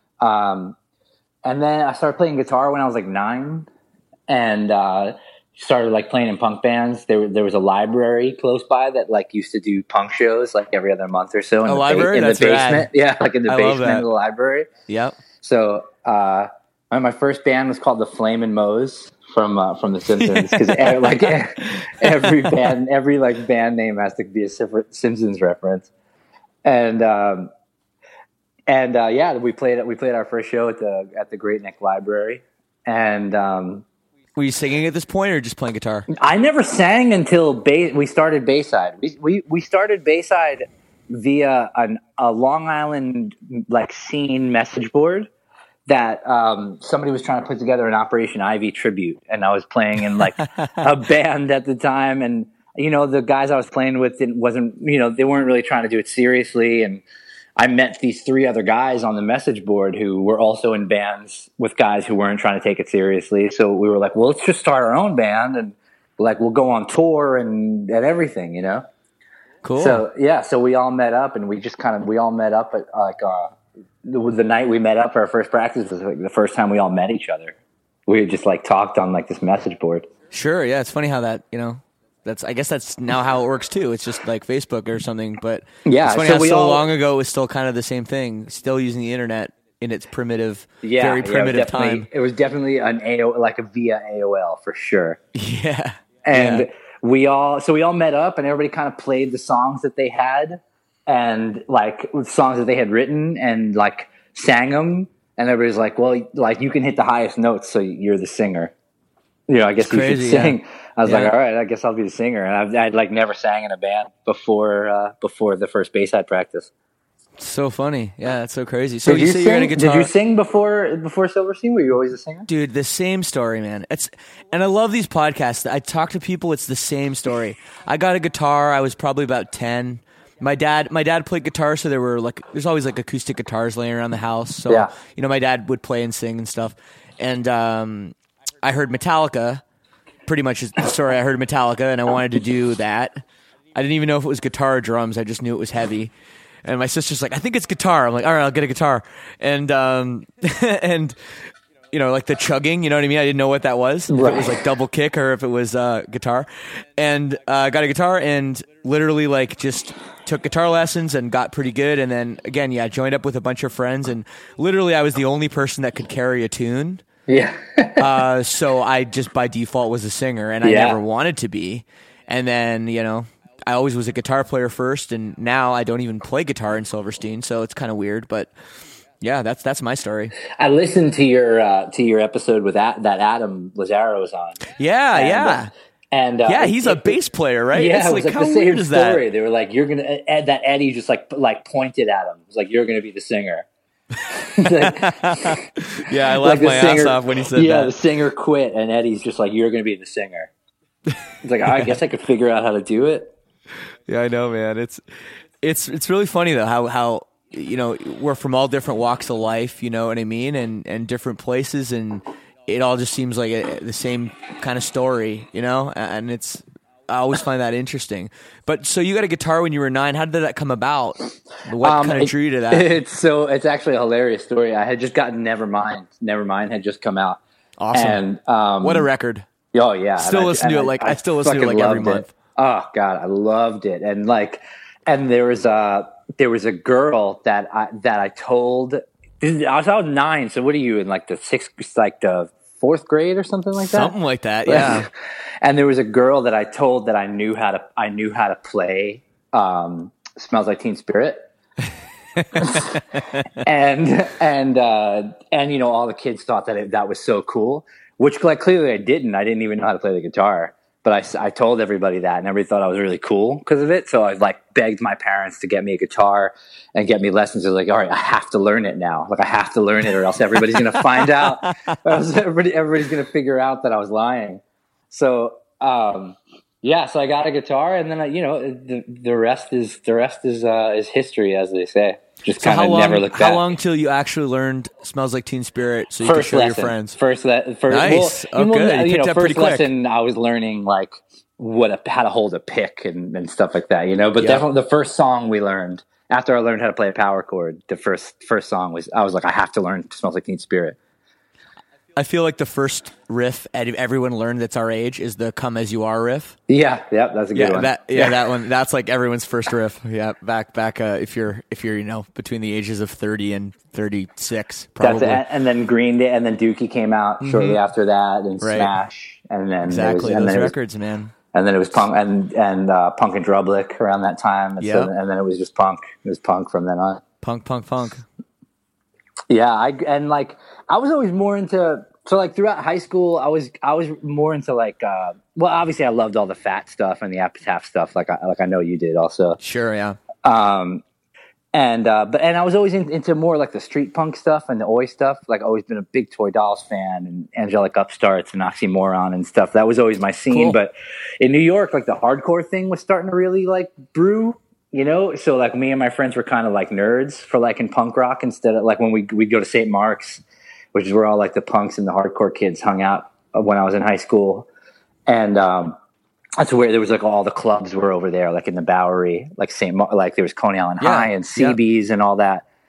then I started playing guitar when I was like 9, and started like playing in punk bands. There was a library close by that like used to do punk shows like every other month or so. In the basement. Rad. Yeah, like in the basement of the library. Yep. So my first band was called the Flamin' Moes. From the Simpsons, because like every band name has to be a Simpsons reference, and we played our first show at the Great Neck Library, and were you singing at this point or just playing guitar? I never sang until we started Bayside. We started Bayside via a Long Island like scene message board that somebody was trying to put together an Operation Ivy tribute, and I was playing in like a band at the time, and you know the guys I was playing with they weren't really trying to do it seriously, and I met these 3 other guys on the message board who were also in bands with guys who weren't trying to take it seriously. So we were like, well, let's just start our own band, and like we'll go on tour and everything, you know. Cool. So yeah, so we all met up, and we all met up at like the night we met up for our first practice was like the first time we all met each other. We had just like talked on like this message board. Sure, yeah, it's funny how that, I guess that's now how it works too. It's just like Facebook or something, but yeah, it's funny how so long ago it was still kind of the same thing, still using the internet in its primitive, very primitive time. It was definitely an like a via AOL for sure. Yeah. And we all met up and everybody kind of played the songs that they had and like songs that they had written and like sang them. And everybody's like, well, like you can hit the highest notes, so you're the singer. I guess you should sing. Yeah. I was like, all right, I guess I'll be the singer. And I'd like never sang in a band before the first Bayside practice. So funny. Yeah, that's so crazy. So you say you're in a guitar. Did you sing before Silverstein? Were you always a singer? Dude, the same story, man. And I love these podcasts. I talk to people, it's the same story. I got a guitar, I was probably about 10. My dad played guitar, so there's always like acoustic guitars laying around the house. So, my dad would play and sing and stuff. And I heard Metallica, pretty much the story. I heard Metallica and I wanted to do that. I didn't even know if it was guitar or drums. I just knew it was heavy. And my sister's like, I think it's guitar. I'm like, all right, I'll get a guitar. And, and like the chugging, you know what I mean? I didn't know what that was. Right. If it was like double kick or if it was guitar. And got a guitar and literally like just took guitar lessons and got pretty good. And then again, joined up with a bunch of friends. And literally I was the only person that could carry a tune. Yeah. So I just by default was a singer and I never wanted to be. And then, I always was a guitar player first, and now I don't even play guitar in Silverstein, so it's kind of weird. But yeah, that's my story. I listened to your episode with that Adam Lazaro was on. Yeah. And he's a bass player, right? Yeah, it's like how the weird same is that? story. They were like, "You're gonna," that Eddie just like pointed at him. It was like, "You're gonna be the singer." Yeah, I laughed my ass off when he said that. Yeah, the singer quit, and Eddie's just like, "You're gonna be the singer." It's like, I guess I could figure out how to do it. Yeah, I know, man. It's really funny though how we're from all different walks of life, you know what I mean, and different places, and it all just seems like the same kind of story, and I always find that interesting. But so you got a guitar when you were 9. How did that come about? What kind of drew you to that? It's actually a hilarious story. I had just gotten Nevermind. Nevermind had just come out. Awesome. And what a record. Oh yeah. Still listen to it. I still listen to it like every month. Oh God, I loved it. And there was a girl that I told. I was 9. So what are you in like the 4th grade or something like that? Something like that, yeah. And there was a girl that I told that I knew how to play "Smells Like Teen Spirit," and all the kids thought that was so cool. Which like clearly I didn't. I didn't even know how to play the guitar. But I told everybody that, and everybody thought I was really cool because of it. So I like begged my parents to get me a guitar and get me lessons. They're like, all right, I have to learn it now. Like I have to learn it, or else everybody's going to find out. Everybody's going to figure out that I was lying. So so I got a guitar, and then the rest is history, as they say. Just kind of never looked back. How long till you actually learned "Smells Like Teen Spirit" so you could show your friends? First, nice. Good. You picked up pretty quick. Lesson, I was learning like how to hold a pick and stuff like that, But definitely the first song we learned after I learned how to play a power chord, the first song was I was like, I have to learn "Smells Like Teen Spirit." I feel like the first riff everyone learned that's our age is the "Come As You Are" riff. Yeah, that's a good one. That one. That's like everyone's first riff. Yeah, back. If you're between the ages of 30 and 36, probably. And then Green Day, and then Dookie came out shortly after that, and Smash, and then those records, man. And then it was punk and Punk and Drublic around that time. And, and then it was just punk. It was punk from then on. Punk. Yeah, I was always more into throughout high school. I was more into obviously I loved all the Fat stuff and the Epitaph stuff. Like I know you did also. Sure, yeah. And I was always into more like the street punk stuff and the Oi stuff. Like always been a big Toy Dolls fan and Angelic Upstarts and Oxymoron and stuff. That was always my scene. Cool. But in New York, like the hardcore thing was starting to really like brew. So like me and my friends were kind of like nerds for like in punk rock instead of like when we'd go to St. Mark's, which is where all like the punks and the hardcore kids hung out when I was in high school. And that's where there was like all the clubs were over there, like in the Bowery, like like there was Coney Island High and CB's and all that.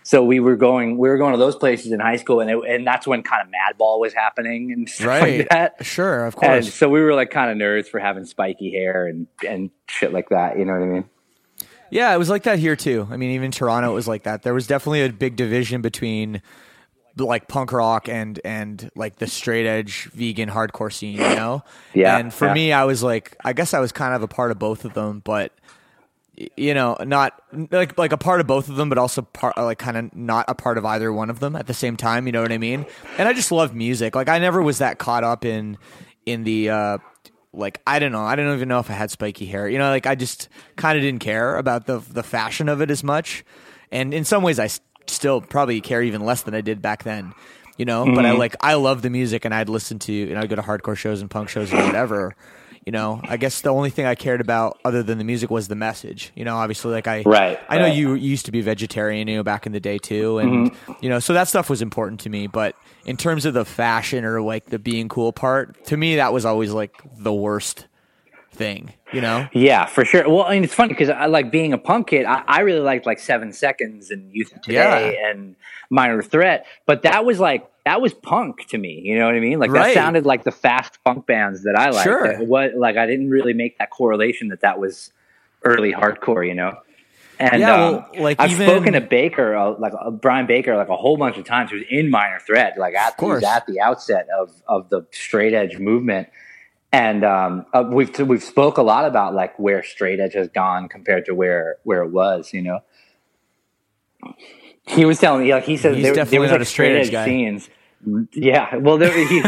So we were going to those places in high school, and that's when kind of Madball was happening and stuff like that. Sure, of And course. so we were like kind of nerds for having spiky hair and shit like that. You know what I mean? Yeah, it was like that here too. I mean, even in Toronto, it was like that. There was definitely a big division between like punk rock and like the straight edge vegan hardcore scene, you know? Yeah. And for me, I was like, I guess I was kind of a part of both of them, but you know, not like a part of both of them, but also like kind of not a part of either one of them at the same time. You know what I mean? And I just love music. Like I never was that caught up in the, like, I don't know. I don't even know if I had spiky hair, you know, like I just kind of didn't care about the fashion of it as much. And in some ways I still probably care even less than I did back then, you know, but I love the music, and I'd listen to, you know, I'd go to hardcore shows and punk shows and whatever. You know, I guess the only thing I cared about other than the music was the message. You know, obviously, like I know you used to be vegetarian, you know, back in the day too, and you know, so that stuff was important to me. But in terms of the fashion or like the being cool part, to me, that was always like the worst thing. You know? Yeah, for sure. Well, I mean, it's funny because I like being a punk kid. I really liked like 7 Seconds and Youth of Today and Minor Threat, but that was punk to me. You know what I mean? Like that sounded like the fast punk bands that I liked. Sure. What like I didn't really make that correlation that was early hardcore. You know? And like I've spoken to Baker, Brian Baker, like a whole bunch of times. Who was in Minor Threat, like he was at the outset of the straight edge movement. And we've spoke a lot about like where straight edge has gone compared to where it was, you know. He was telling me, like he said, there was like straight edge scenes. Yeah, well,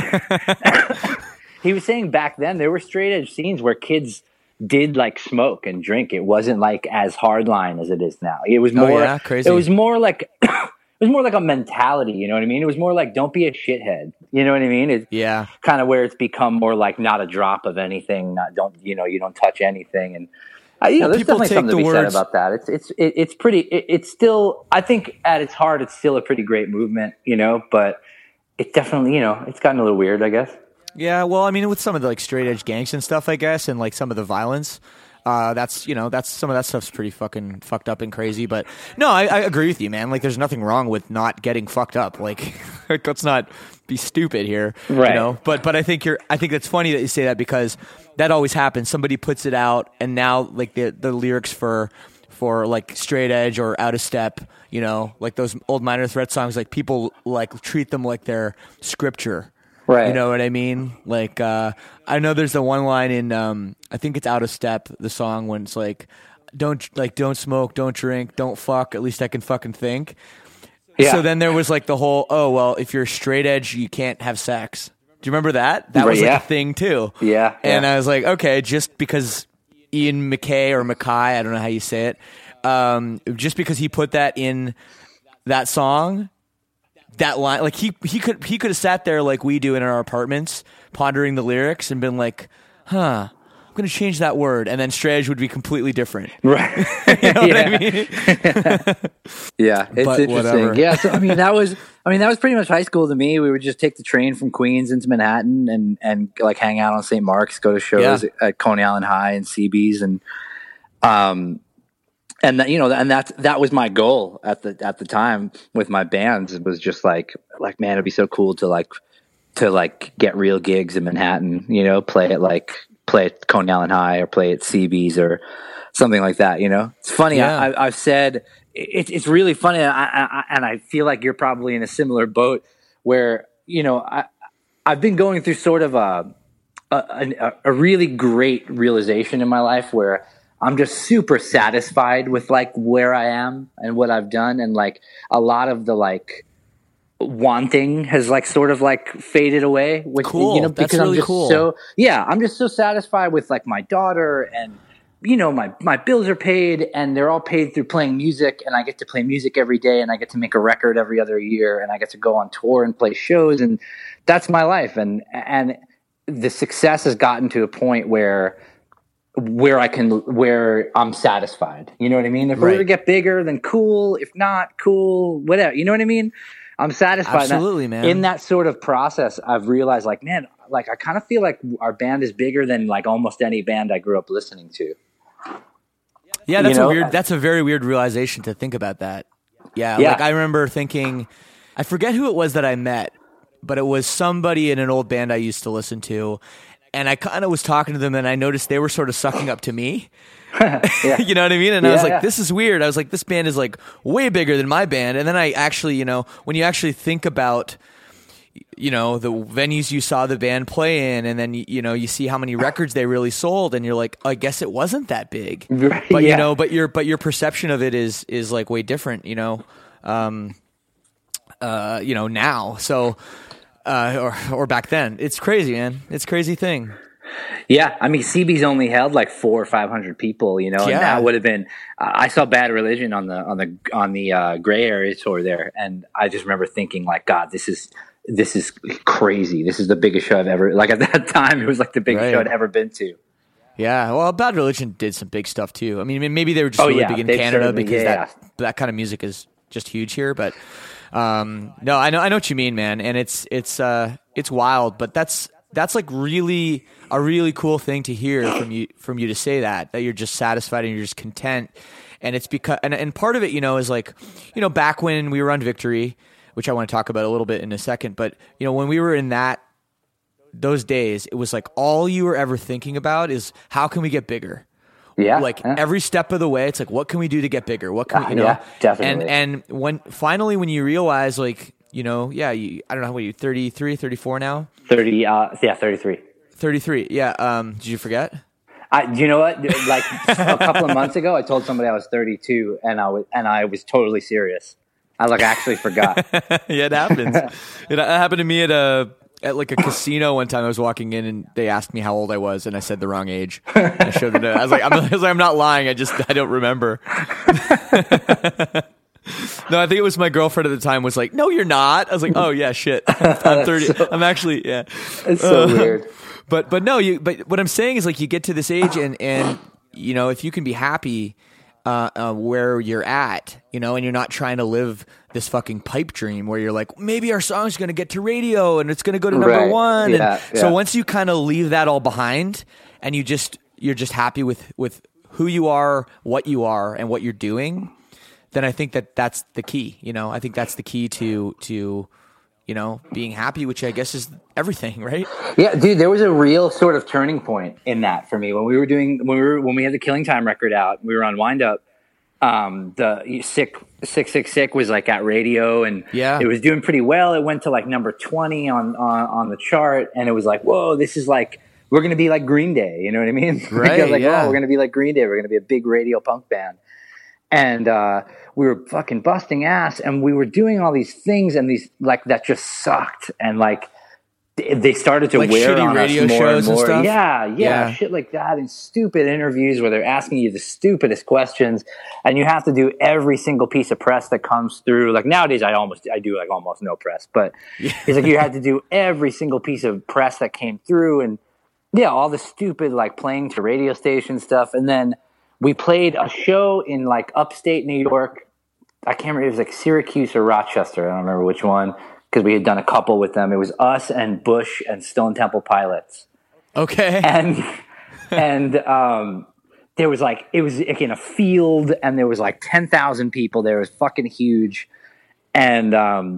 he was saying back then there were straight edge scenes where kids did like smoke and drink. It wasn't like as hardline as it is now. It was more crazy. It was more like it was more like a mentality, you know what I mean? It was more like, don't be a shithead. You know what I mean? It's kind of where it's become more like not a drop of anything. You don't touch anything. And, there's definitely something to be said about that. It's pretty, it's still, I think at its heart, it's still a pretty great movement, you know, but it definitely, you know, it's gotten a little weird, I guess. Yeah. Well, I mean, with some of the like straight edge gangs and stuff, I guess, and like some of the violence, that's some of that stuff's pretty fucking fucked up and crazy. But no, I agree with you, man. Like, there's nothing wrong with not getting fucked up. Like, let's not be stupid here, right? You know? But I think that's funny that you say that, because that always happens. Somebody puts it out, and now like the lyrics for like straight edge or Out of Step, you know, like those old Minor Threat songs, like people like treat them like they're scripture. Right. You know what I mean? Like, I know there's the one line in, I think it's Out of Step, the song, when it's like, don't smoke, don't drink, don't fuck, at least I can fucking think. Yeah. So then there was like the whole, oh, well, if you're straight edge, you can't have sex. Do you remember that? That was like a thing too. Yeah. And I was like, okay, just because Ian MacKay or Mackay, I don't know how you say it, just because he put that in that song, that line, like he could have sat there like we do in our apartments, pondering the lyrics and been like, I'm going to change that word, and then straight edge would be completely different. Right. You know what I mean? Yeah, it's but interesting. Whatever. Yeah, so that was pretty much high school to me. We would just take the train from Queens into Manhattan and like hang out on St. Mark's, go to shows at Coney Island High and CB's, and that, you know, and that was my goal at the time with my bands. It was just like man, it'd be so cool to get real gigs in Manhattan, you know, play at Coney Island High or play at CB's or something like that. You know, it's funny. Yeah. I've said it's really funny, and I feel like you're probably in a similar boat where, you know, I've been going through sort of a really great realization in my life where I'm just super satisfied with like where I am and what I've done, and like a lot of the like wanting has like sort of like faded away. Which, cool. You know, because that's really I'm just cool. I'm just so satisfied with like my daughter, and you know, my bills are paid, and they're all paid through playing music, and I get to play music every day, and I get to make a record every other year, and I get to go on tour and play shows, and that's my life, and the success has gotten to a point where I'm satisfied. You know what I mean? If we ever get bigger, then cool. If not, cool. Whatever. You know what I mean? I'm satisfied. Absolutely, man. In that sort of process, I've realized, like, man, like I kind of feel like our band is bigger than like almost any band I grew up listening to. Yeah, that's a very weird realization to think about that. Yeah, Yeah. like I remember thinking, I forget who it was that I met, but it was somebody in an old band I used to listen to, and I kind of was talking to them, and I noticed they were sort of sucking up to me. Yeah. You know what I mean? And I was Yeah, like, yeah. this is weird. I was like, this band is like way bigger than my band. And then I actually, you know, when you actually think about, you know, the venues you saw the band play in, and then, you know, you see how many records they really sold, and you're like, I guess it wasn't that big. Right, But, yeah. you know, but your perception of it is like way different, you know, you know, now. So, or back then. It's crazy, man. It's a crazy thing. Yeah, I mean, CB's only held like 400 or 500 people, you know, and Yeah. that would have been. I saw Bad Religion on the Gray Area tour there, and I just remember thinking, like, God, this is crazy. This is the biggest show I've ever. Like at that time, it was like the biggest Right. show I'd ever been to. Yeah, well, Bad Religion did some big stuff too. I mean, maybe they were just really big in they've Canada certainly- because yeah. that kind of music is just huge here. But no, I know what you mean, man, and it's wild. But that's like really a really cool thing to hear from you to say that you're just satisfied and you're just content. And it's because and part of it, you know, is like, you know, back when we were on Victory, which I want to talk about a little bit in a second. But you know, when we were in those days, it was like all you were ever thinking about is how can we get bigger? Yeah, Like yeah. every step of the way, it's like, what can we do to get bigger? What can we, you know? Yeah, definitely. And when you realize, like, you know, yeah, I don't know, what are you, 33, 34 now? 33. 33. Yeah. Did you forget? You know what? Like a couple of months ago, I told somebody I was 32, and I was totally serious. I actually forgot. Yeah, it happens. It happened to me at like a casino one time. I was walking in and they asked me how old I was, and I said the wrong age. I showed them. I was like, I'm not lying. I don't remember. No, I think it was my girlfriend at the time was like, no, you're not. I was like, oh yeah, shit. I'm 30. I'm actually, yeah. It's so weird. But no, but what I'm saying is, like, you get to this age and you know, if you can be happy where you're at, you know, and you're not trying to live this fucking pipe dream where you're like, maybe our song's going to get to radio and it's going to go to number Right. one. Yeah, and so yeah. once you kind of leave that all behind and you're just happy with who you are, what you are, and what you're doing, then I think that's the key. You know, I think that's the key to you know, being happy, which I guess is everything, right? Yeah, dude, there was a real sort of turning point in that for me when we had the Killing Time record out. We were on Wind Up. The Sick was like at radio, and Yeah. it was doing pretty well. It went to like number 20 on the chart, and it was like, whoa, this is like, we're gonna be like Green Day, you know what I mean? Right, Like, yeah. oh, we're gonna be like Green Day. We're gonna be a big radio punk band. And we were fucking busting ass, and we were doing all these things, and these like that just sucked, and like they started to Like wear shitty on radio us more shows and and more. stuff? Yeah, shit like that, and stupid interviews where they're asking you the stupidest questions, and you have to do every single piece of press that comes through. Like nowadays, I do like almost no press, but it's like you had to do every single piece of press that came through, and yeah, all the stupid like playing to radio station stuff, and then we played a show in like upstate New York. I can't remember, it was like Syracuse or Rochester. I don't remember which one, because we had done a couple with them. It was us and Bush and Stone Temple Pilots. Okay. And there was like, it was like in a field, and there was like 10,000 people there. It was fucking huge. And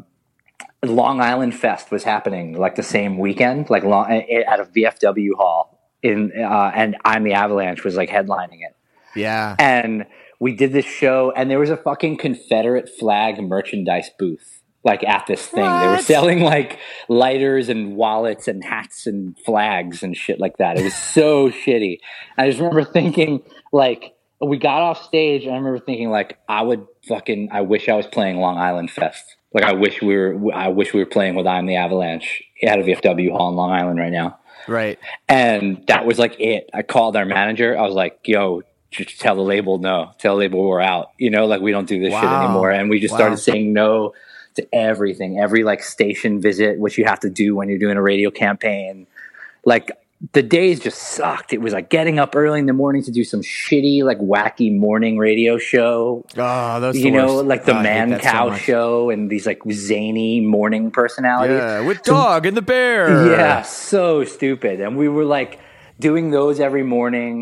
Long Island Fest was happening like the same weekend, like at a VFW hall and I'm the Avalanche was like headlining it. Yeah. And we did this show, and there was a fucking Confederate flag merchandise booth, like at this thing. They were selling like lighters and wallets and hats and flags and shit like that. It was so shitty. I just remember thinking, like, we got off stage, and I remember thinking, like, I wish I was playing Long Island Fest. Like, I wish we were playing with I'm the Avalanche at a VFW hall in Long Island right now. Right. And that was like it. I called our manager. I was like, yo, just tell the label no. Tell the label we're out. You know, like we don't do this shit anymore. And we just started saying no to everything. Every like station visit, which you have to do when you're doing a radio campaign. Like the days just sucked. It was like getting up early in the morning to do some shitty, like wacky morning radio show. Oh, that's You the know, worst. like the Oh, I hate Man that so Cow much. show and these like zany morning personalities. Yeah, with Dog and the Bear. Yeah, so stupid. And we were like doing those every morning,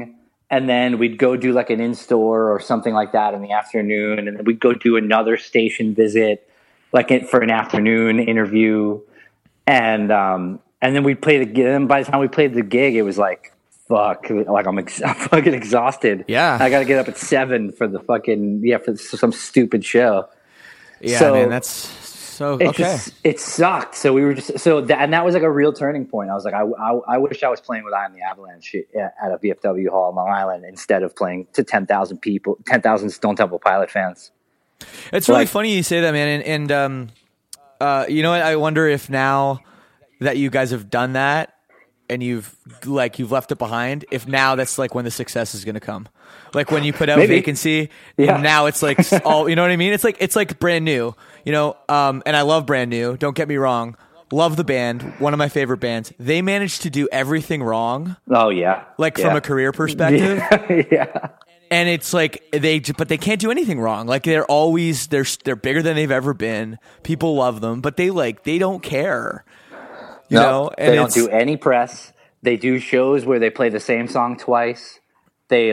and then we'd go do like an in-store or something like that in the afternoon, and then we'd go do another station visit, for an afternoon interview, and then we'd play the gig. And by the time we played the gig, it was like, fuck, like I'm fucking exhausted. Yeah, I got to get up at 7 for the for some stupid show. Yeah, so, man, that's so okay. It sucked. So we were and that was like a real turning point. I was like, I wish I was playing with Eye on the Avalanche at a VFW hall on Long Island instead of playing to 10,000 people, 10,000 Stone Temple Pilot fans. It's really funny you say that, man. And you know what? I wonder if now that you guys have done that and you've left it behind, if now that's like when the success is going to come. Like when you put out Vacancy, and now it's like all, you know what I mean? It's like Brand New, you know, and I love Brand New. Don't get me wrong. Love the band. One of my favorite bands. They managed to do everything wrong. Oh yeah. From a career perspective. Yeah. And it's like but they can't do anything wrong. Like they're bigger than they've ever been. People love them, but they don't care. You know, and they don't do any press. They do shows where they play the same song twice. They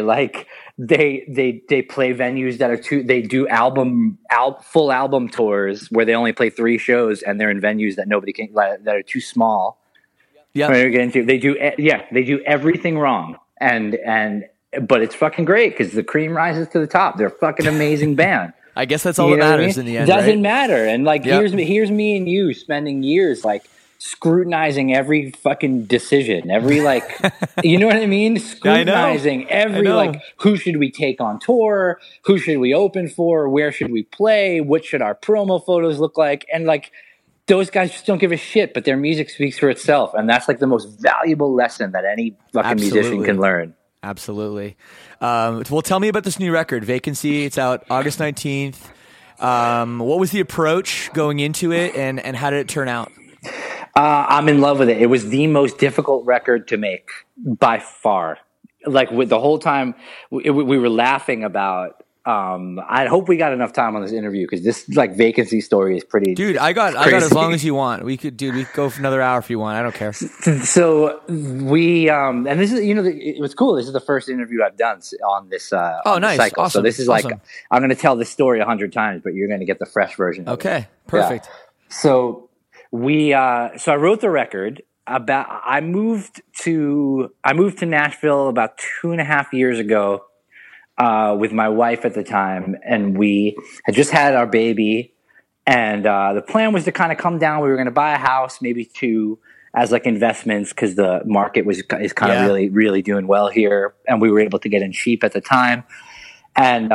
they play venues they do full album tours where they only play 3 shows and they're in venues that nobody can, that are too small. Yeah. They do everything wrong. But it's fucking great because the cream rises to the top. They're a fucking amazing band. I guess that's all that matters in the end. Doesn't right? matter. And here's me and you spending years scrutinizing every fucking decision, every you know what I mean? Scrutinizing every who should we take on tour? Who should we open for? Where should we play? What should our promo photos look like? And those guys just don't give a shit, but their music speaks for itself. And that's the most valuable lesson that any fucking musician can learn. Absolutely. Well, tell me about this new record, Vacancy. It's out August 19th. What was the approach going into it, and how did it turn out? I'm in love with it. It was the most difficult record to make by far. With the whole time, we were laughing about. I hope we got enough time on this interview because this Vacancy story is pretty. Dude, I got as long as you want. We could go for another hour if you want. I don't care. So we and this is it was cool. This is the first interview I've done on this. Oh, nice, cycle. Awesome. So this is I'm going to tell this story 100 times, but you're going to get the fresh version. Okay, perfect. Yeah. So so I wrote the record. I moved to Nashville about 2.5 years ago. With my wife at the time, and we had just had our baby, and the plan was to kind of come down. We were going to buy a house, maybe 2, as investments, because the market is kind of really, really doing well here, and we were able to get in cheap at the time. And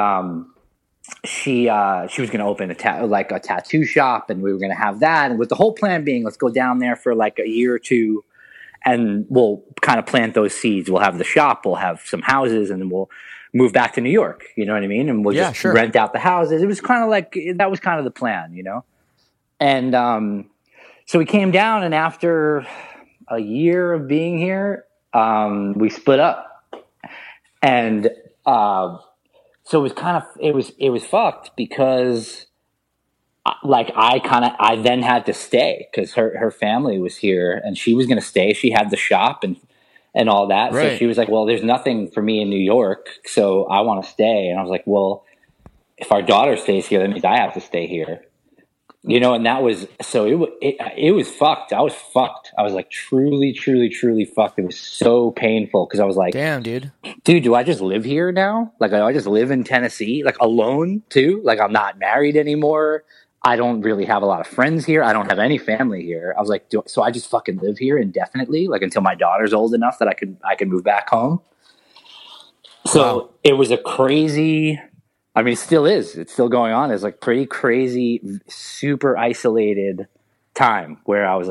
she was going to open a tattoo shop, and we were going to have that, and with the whole plan being, let's go down there for a year or 2, and we'll kind of plant those seeds. We'll have the shop, we'll have some houses, and then we'll move back to New York, you know what I mean? And we'll just rent out the houses. It was kind of that was kind of the plan, you know? And so we came down, and after a year of being here, we split up. And so it was it was fucked because I then had to stay because her family was here and she was going to stay. She had the shop and all that. Right. So she was like, well, there's nothing for me in New York, so I want to stay. And I was like, well, if our daughter stays here, that means I have to stay here. You know, and that was, so it was fucked. I was fucked. I was truly, truly, truly fucked. It was so painful because I was like, damn, dude, do I just live here now? Do I just live in Tennessee, alone too? I'm not married anymore. I don't really have a lot of friends here. I don't have any family here. I was like, so I just fucking live here indefinitely, until my daughter's old enough that I can move back home. So It was a crazy, it still is. It's still going on. It's pretty crazy, super isolated time where I was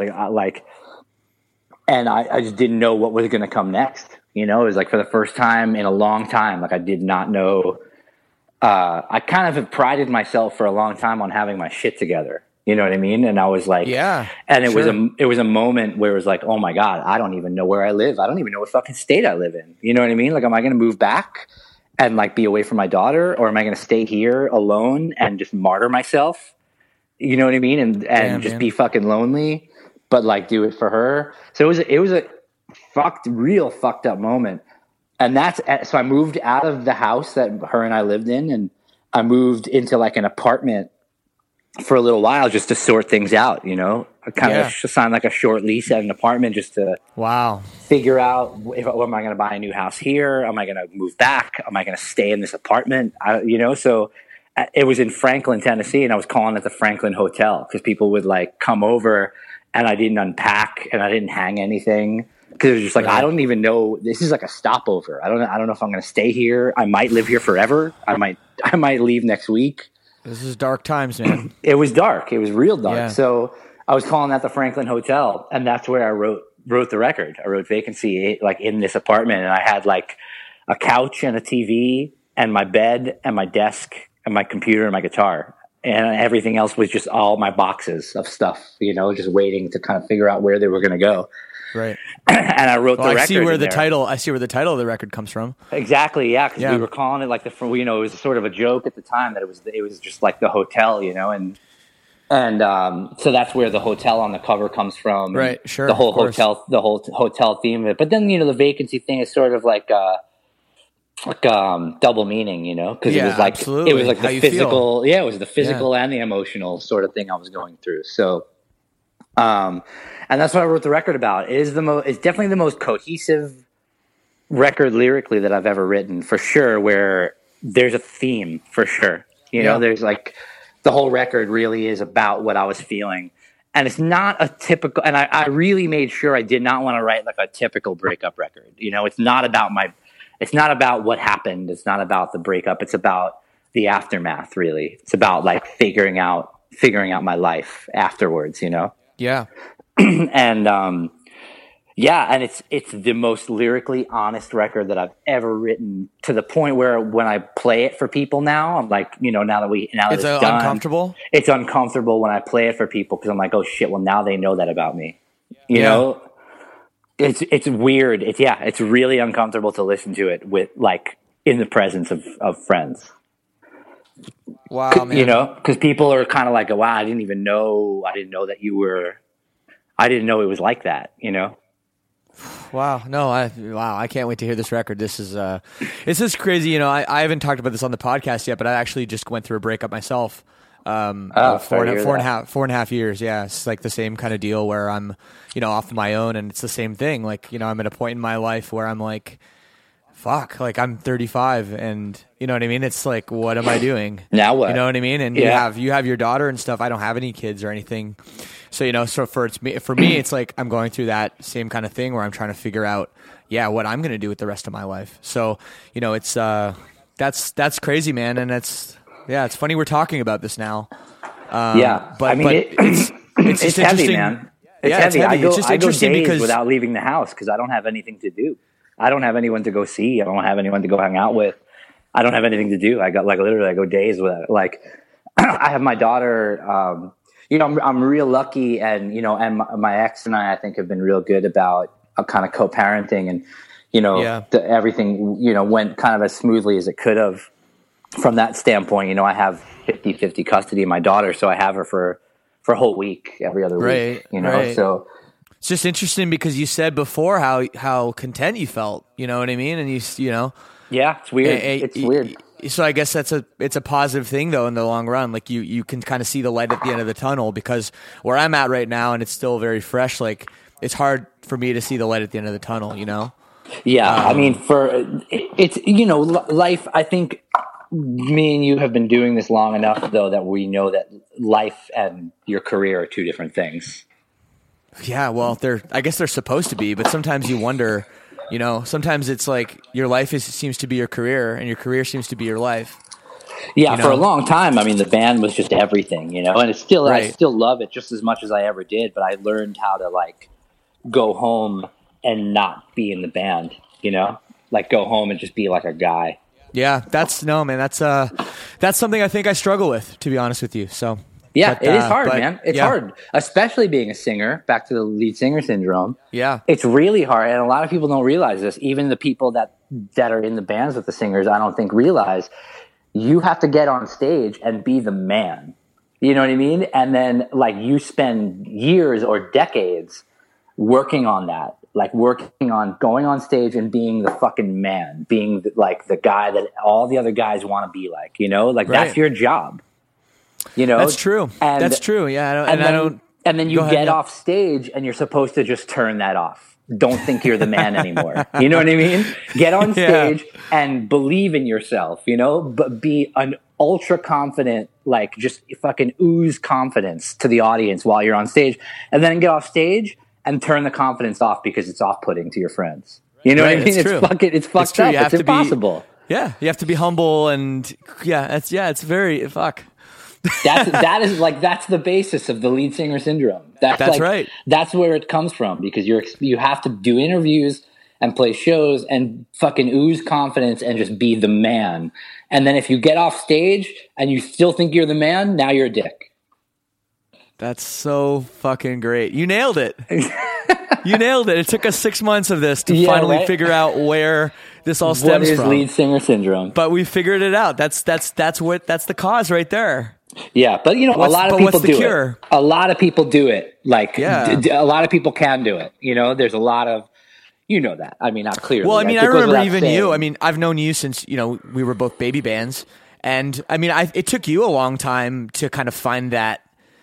and I just didn't know what was going to come next. You know, it was for the first time in a long time. I did not know. I kind of have prided myself for a long time on having my shit together. You know what I mean? And I was and it was a moment where it was oh my God, I don't even know where I live. I don't even know what fucking state I live in. You know what I mean? Am I going to move back and be away from my daughter, or am I going to stay here alone and just martyr myself? You know what I mean? And just be fucking lonely, but do it for her. So it was a real fucked up moment. And so I moved out of the house that her and I lived in, and I moved into like an apartment for a little while just to sort things out, you know. I kind of signed like a short lease at an apartment just to figure out am I going to buy a new house here? Am I going to move back? Am I going to stay in this apartment? So it was in Franklin, Tennessee, and I was calling it the Franklin Hotel because people would like come over, and I didn't unpack and I didn't hang anything. Because it was just like, I don't even know. This is like a stopover. I don't know if I'm going to stay here. I might live here forever. I might leave next week. This is dark times, man. It was dark. It was real dark. Yeah. So I was calling that the Franklin Hotel, and that's where I wrote the record. I wrote Vacancy like in this apartment, and I had like a couch and a TV and my bed and my desk and my computer and my guitar, and everything else was just all my boxes of stuff, you know, just waiting to kind of figure out where they were going to go. Right. And I wrote the record. I see where the title of the record comes from. Exactly. Yeah. Cause we were calling it like it was sort of a joke at the time that it was just like the hotel, you know, and so that's where the hotel on the cover comes from. Right. Sure. The whole hotel theme of it. But then, you know, the vacancy thing is sort of like double meaning, you know, because it was like, absolutely. It was like the physical, feel. It was the physical and the emotional sort of thing I was going through. So, and that's what I wrote the record about. It's definitely the most cohesive record lyrically that I've ever written, for sure, where there's a theme, for sure. You know, there's like, the whole record really is about what I was feeling. And it's not a typical, and I really made sure I did not want to write like a typical breakup record. You know, it's not about what happened. It's not about the breakup. It's about the aftermath, really. It's about like figuring out my life afterwards, you know? Yeah. And and it's the most lyrically honest record that I've ever written, to the point where when I play it for people now, I'm like, you know, now that it's done, uncomfortable. It's uncomfortable when I play it for people because I'm like, oh shit, well now they know that about me. You know, it's weird. It's really uncomfortable to listen to it with like in the presence of friends. Wow, man. You know, because people are kind of like, wow, I didn't know that you were. I didn't know it was like that. You know. Wow. No, I can't wait to hear this record. This is crazy. You know, I haven't talked about this on the podcast yet, but I actually just went through a breakup myself. Four and a half years. Yeah. It's like the same kind of deal where I'm, you know, off my own, and it's the same thing. Like, you know, I'm at a point in my life where I'm like, fuck, like I'm 35 and you know what I mean? It's like, what am I doing? Now what? You know what I mean? And you have your daughter and stuff. I don't have any kids or anything. So, you know, for me, it's like I'm going through that same kind of thing where I'm trying to figure out, what I'm going to do with the rest of my life. So, you know, it's, that's crazy, man. And it's funny we're talking about this now. But I mean, it's just heavy, man. It's heavy. I go days without leaving the house because I don't have anything to do. I don't have anyone to go see. I don't have anyone to go hang out with. I don't have anything to do. I go days without, like, I have my daughter, you know, I'm real lucky, and, you know, and my ex and I think have been real good about kind of co-parenting, and, you know, everything, you know, went kind of as smoothly as it could have from that standpoint. You know, I have 50-50 custody of my daughter, so I have her for a whole week, every other week, you know, so. It's just interesting because you said before how content you felt, you know what I mean? And you know. Yeah, it's weird. It's weird. So I guess it's a positive thing though in the long run. Like you can kind of see the light at the end of the tunnel, because where I'm at right now, and it's still very fresh, like it's hard for me to see the light at the end of the tunnel, you know? Yeah. I mean, it's, you know, life, I think me and you have been doing this long enough though, that we know that life and your career are two different things. Yeah, well, I guess they're supposed to be, but sometimes you wonder, you know, sometimes it's like your life seems to be your career, and your career seems to be your life. Yeah, you know? For a long time, I mean, the band was just everything, you know, and it's still, I still love it just as much as I ever did, but I learned how to, like, go home and not be in the band, you know, like go home and just be like a guy. Yeah, that's something I think I struggle with, to be honest with you, so... Yeah, it is hard, man. It's hard, especially being a singer. Back to the lead singer syndrome. Yeah, it's really hard, and a lot of people don't realize this. Even the people that are in the bands with the singers, I don't think realize you have to get on stage and be the man. You know what I mean? And then, like, you spend years or decades working on that. like working on going on stage and being the fucking man, being like the guy that all the other guys want to be like, you know, like that's your job, you know. That's true. And, that's true. Yeah. And then you get off stage and you're supposed to just turn that off. Don't think you're the man anymore. You know what I mean? Get on stage and believe in yourself, you know, but be an ultra confident, like just fucking ooze confidence to the audience while you're on stage, and then get off stage and turn the confidence off because it's off-putting to your friends. You know what I mean? It's fucked up. It's impossible. You have to be humble, and it's very fuck. That's the basis of the lead singer syndrome. That's right. That's where it comes from, because you have to do interviews and play shows and fucking ooze confidence and just be the man. And then if you get off stage and you still think you're the man, now you're a dick. That's so fucking great. You nailed it. You nailed it. It took us 6 months of this to finally figure out where this all stems from. What is lead singer syndrome? But we figured it out. That's the cause right there. Yeah, but you know, a lot of people do it. A lot of people do it. Like, a lot of people can do it. You know, there's a lot of, you know that. I mean, not clearly. Well, I mean, I remember even you. I mean, I've known you since, you know, we were both baby bands. And I mean, it took you a long time to kind of find that,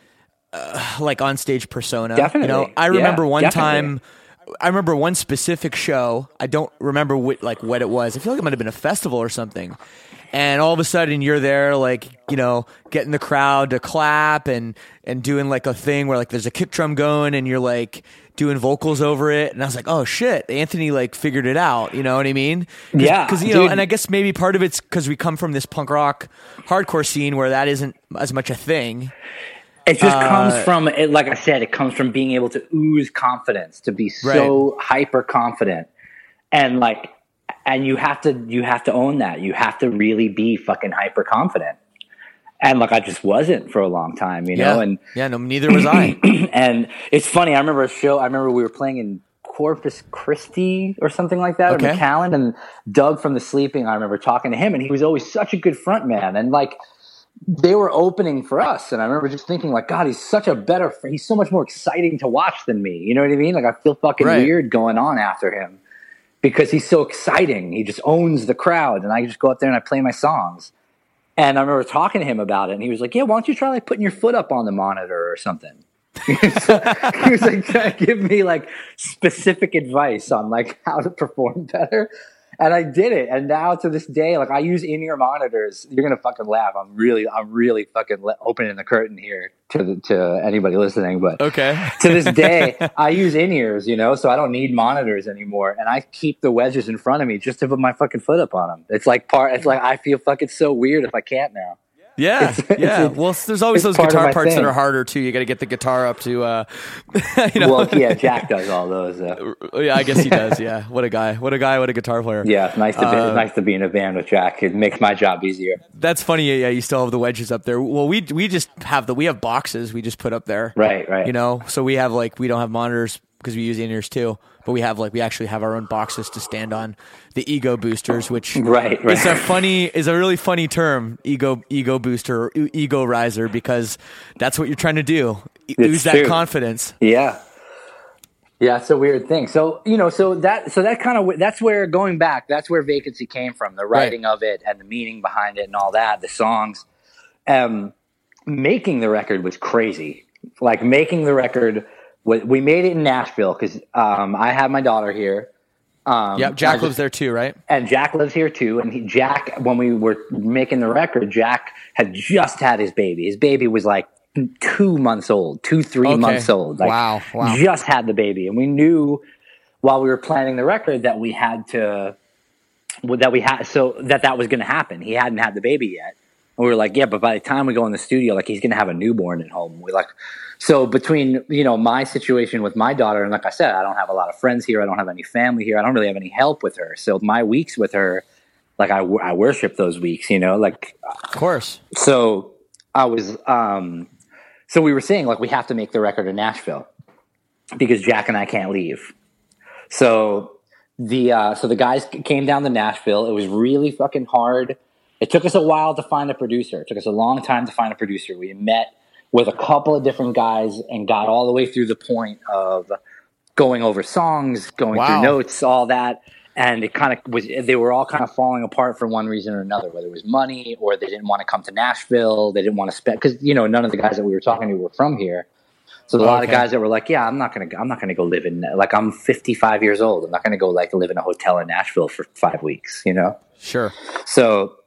like, on-stage persona. Definitely. You know, I remember one time, I remember one specific show. I don't remember what it was. I feel like it might have been a festival or something. And all of a sudden you're there, like, you know, getting the crowd to clap and doing like a thing where like there's a kick drum going and you're like doing vocals over it. And I was like, oh shit, Anthony like figured it out. You know what I mean? Because, you know, and I guess maybe part of it's because we come from this punk rock hardcore scene where that isn't as much a thing. It just comes from, like I said, it comes from being able to ooze confidence, to be so hyper confident. And like, and you have to own that. You have to really be fucking hyper confident. And like, I just wasn't for a long time, you know? And no, neither was I. And it's funny. I remember we were playing in Corpus Christi or something like that, or McAllen, and Doug from The Sleeping, I remember talking to him, and he was always such a good front man. And like, they were opening for us. And I remember just thinking like, God, he's so much more exciting to watch than me. You know what I mean? Like, I feel fucking weird going on after him, because he's so exciting. He just owns the crowd, and I just go up there and I play my songs. And I remember talking to him about it, and he was like, yeah, why don't you try like putting your foot up on the monitor or something? He was like trying to give me like specific advice on like how to perform better. And I did it. And now to this day, like, I use in-ear monitors. You're going to fucking laugh. I'm really fucking opening the curtain here to anybody listening. But to this day, I use in-ears, you know, so I don't need monitors anymore. And I keep the wedges in front of me just to put my fucking foot up on them. It's like I feel fucking so weird if I can't now. Yeah, well, there's always those guitar parts that are harder too. You got to get the guitar up to, you know. Well, yeah, Jack does all those. Yeah, I guess he does. Yeah, what a guy, what a guitar player. Yeah, it's nice to be in a band with Jack. It makes my job easier. That's funny. Yeah, you still have the wedges up there. Well, we just have we have boxes we just put up there. Right. You know, so we have we don't have monitors because we use in-ears too. But we actually have our own boxes to stand on, the ego boosters, which is a really funny term, ego booster, or ego riser, because that's what you're trying to do. Use that confidence. Yeah. Yeah, it's a weird thing. So, you know, that's where, going back, that's where Vacancy came from, the writing of it and the meaning behind it and all that, the songs. Making the record was crazy. Like, making the record, we made it in Nashville because I have my daughter here. Jack lives there too, right? And Jack lives here too. And Jack, when we were making the record, Jack had just had his baby. His baby was like 2 months old, 3 months old. Like, wow. Just had the baby. And we knew while we were planning the record that that was going to happen. He hadn't had the baby yet. And we were like, yeah, but by the time we go in the studio, like, he's going to have a newborn at home. So between, you know, my situation with my daughter, and like I said, I don't have a lot of friends here. I don't have any family here. I don't really have any help with her. So my weeks with her, like, I worship those weeks, you know, like, of course. So I was, so we were saying, like, we have to make the record in Nashville because Jack and I can't leave. So the guys came down to Nashville. It was really fucking hard. It took us a while to find a producer. It took us a long time to find a producer. We met with a couple of different guys and got all the way through the point of going over songs, going Wow. through notes, all that. And it kind of was, they were all kind of falling apart for one reason or another, whether it was money or they didn't want to come to Nashville. They didn't want to spend, because, none of the guys that we were talking to were from here. So a lot of guys that were like, yeah, I'm not going to go live in, like, I'm 55 years old. I'm not going to go like live in a hotel in Nashville for 5 weeks, Sure. So,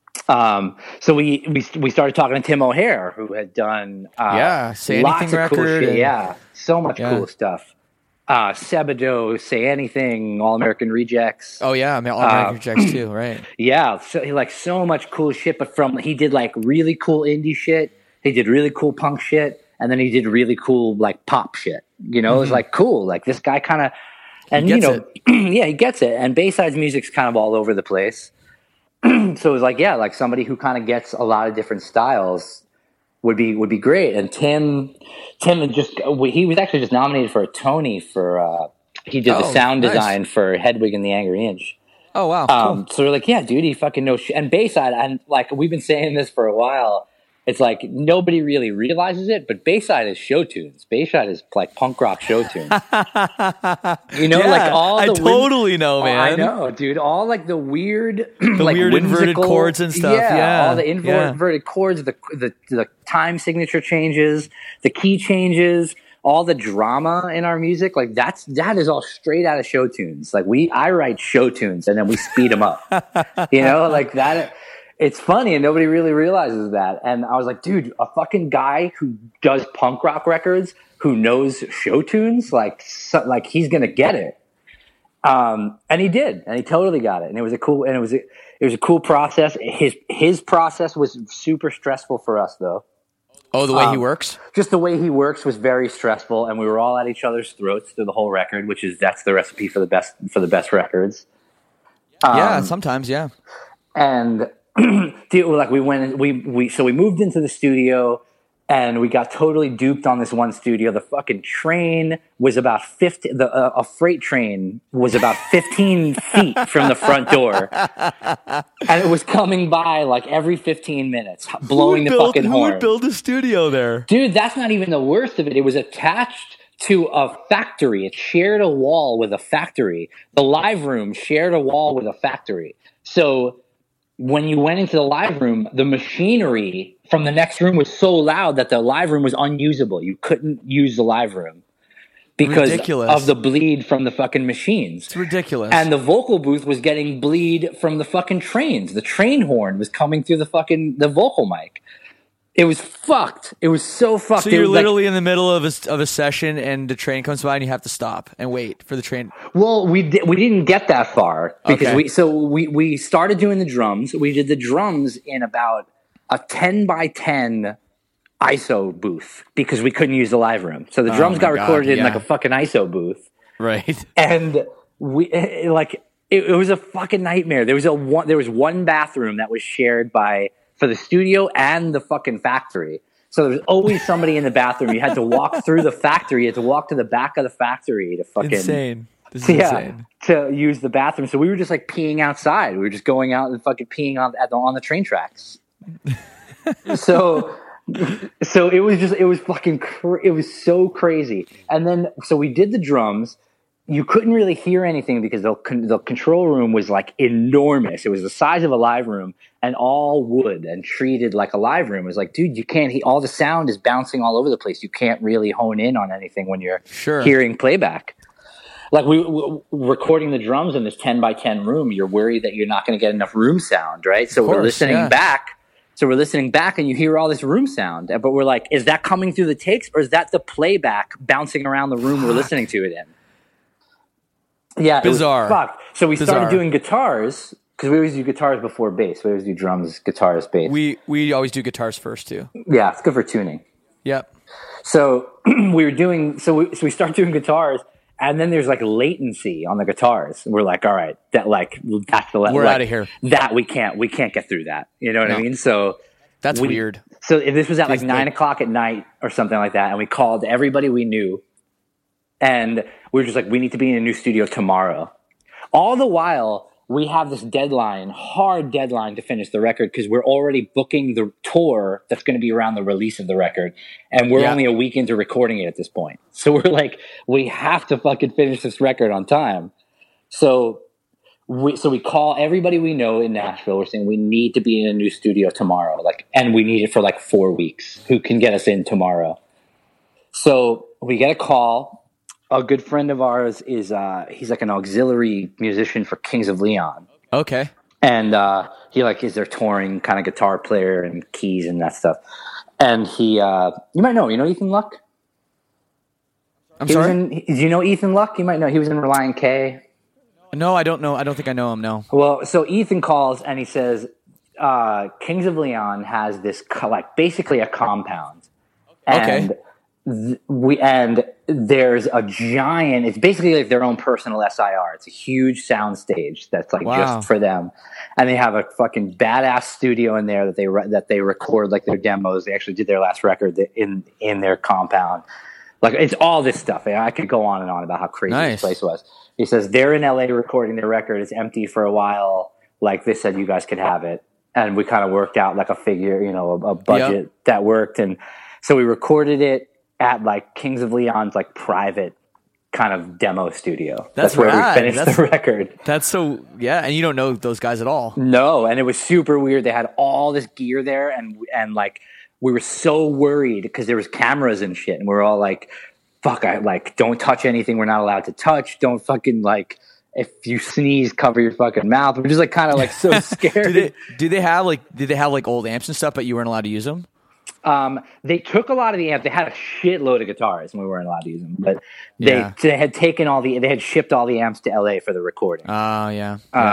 so we started talking to Tim O'Hare, who had done, Say lots Anything of cool record. shit. And- Yeah. So much cool stuff. Sebado, Say Anything, All American Rejects. Oh yeah, I mean, All American Rejects too, right? Yeah, so like so much cool shit. But he did like really cool indie shit. He did really cool punk shit, and then he did really cool like pop shit. It was like cool. Like this guy kind of, and yeah, he gets it. And Bayside's music's kind of all over the place. So it was like, yeah, like somebody who kind of gets a lot of different styles would be great. And Tim he was actually just nominated for a Tony for he did the sound design for Hedwig and the Angry Inch. Oh wow. Cool. So we're like, yeah, dude, he fucking knows shit. And Bayside, and like we've been saying this for a while. It's like nobody really realizes it, but Bayside is show tunes. Bayside is like punk rock show tunes. Like all the I totally know, man. I know, dude. All like the weird, the like weird inverted whimsical chords and stuff. Yeah, all the inverted chords, the time signature changes, the key changes, all the drama in our music. Like that is all straight out of show tunes. Like I write show tunes and then we speed them up. Like that. It's funny and nobody really realizes that. And I was like, dude, a fucking guy who does punk rock records, who knows show tunes, like he's going to get it. And he did, and he totally got it. And it was a cool process. His process was super stressful for us though. Oh, the way he works? Just the way he works was very stressful. And we were all at each other's throats through the whole record, that's the recipe for the best records. Yeah, sometimes. Yeah. And, dude, like we went and we moved into the studio and we got totally duped on this one studio. The fucking train was about a freight train was about 15 feet from the front door. And it was coming by like every 15 minutes, blowing the fucking horn. Who would build a studio there? Dude, that's not even the worst of it. It was attached to a factory. It shared a wall with a factory. The live room shared a wall with a factory. So when you went into the live room, the machinery from the next room was so loud that the live room was unusable. You couldn't use the live room because of the bleed from the fucking machines. It's ridiculous. And the vocal booth was getting bleed from the fucking trains. The train horn was coming through the vocal mic. It was fucked. It was so fucked. So you're literally in the middle of a session, and the train comes by, and you have to stop and wait for the train. Well, we didn't get that far because we started doing the drums. We did the drums in about a 10 by 10 ISO booth because we couldn't use the live room. So the drums got recorded in like a fucking ISO booth, right? And it was a fucking nightmare. There was one bathroom that was shared for the studio and the fucking factory. So there was always somebody in the bathroom. You had to walk through the factory. You had to walk to the back of the factory to fucking... Insane. This is insane. To use the bathroom. So we were just like peeing outside. We were just going out and fucking peeing on the train tracks. So it was so crazy. And then, so we did the drums. You couldn't really hear anything because the control room was like enormous. It was the size of a live room and all wood and treated like a live room. It was like, dude, you can't all the sound is bouncing all over the place. You can't really hone in on anything when you're hearing playback. Like we recording the drums in this 10 by 10 room, you're worried that you're not going to get enough room sound, right? So we're listening back. So we're listening back and you hear all this room sound, but we're like, is that coming through the takes or is that the playback bouncing around the room we're listening to it in? Yeah, bizarre. It was fucked. So we started doing guitars because we always do guitars before bass. We always do drums, guitars, bass. We always do guitars first too. Yeah, it's good for tuning. Yep. So we start doing guitars, and then there's like latency on the guitars. We're like, all right, that's the we're out of here. That we can't get through that. You know what I mean? So that's weird. So if this was at like 9 o'clock at night or something like that, and we called everybody we knew. And we were just like, we need to be in a new studio tomorrow. All the while, we have this hard deadline to finish the record because we're already booking the tour that's going to be around the release of the record. And we're only a week into recording it at this point. So we're like, we have to fucking finish this record on time. So we call everybody we know in Nashville. We're saying we need to be in a new studio tomorrow. And we need it for 4 weeks. Who can get us in tomorrow? So we get a call. A good friend of ours is he's like an auxiliary musician for Kings of Leon. Okay. And he is their touring kind of guitar player and keys and that stuff. And he you might know Ethan Luck? I'm sorry? Do you know Ethan Luck? You might know. He was in Reliant K. No, I don't know. I don't think I know him, no. Well, so Ethan calls and he says Kings of Leon has this basically a compound. And okay. And there's a giant, it's basically like their own personal SIR. It's a huge sound stage that's just for them. And they have a fucking badass studio in there that they record their demos. They actually did their last record in their compound. It's all this stuff. I could go on and on about how crazy this place was. He says they're in LA recording their record. It's empty for a while. They said you guys could have it. And we kind of worked out a figure, a budget that worked. And so we recorded it at Kings of Leon's private kind of demo studio. That's where we finished the record. That's so, yeah. And you don't know those guys at all. No. And it was super weird. They had all this gear there and we were so worried because there was cameras and shit. And we were all fuck, don't touch anything we're not allowed to touch. Don't fucking if you sneeze, cover your fucking mouth. We're just kind of so scared. Did they have old amps and stuff, but you weren't allowed to use them? They took a lot of the amps. They had a shitload of guitars and we weren't allowed to use them, but they had taken they had shipped all the amps to LA for the recording. Oh yeah.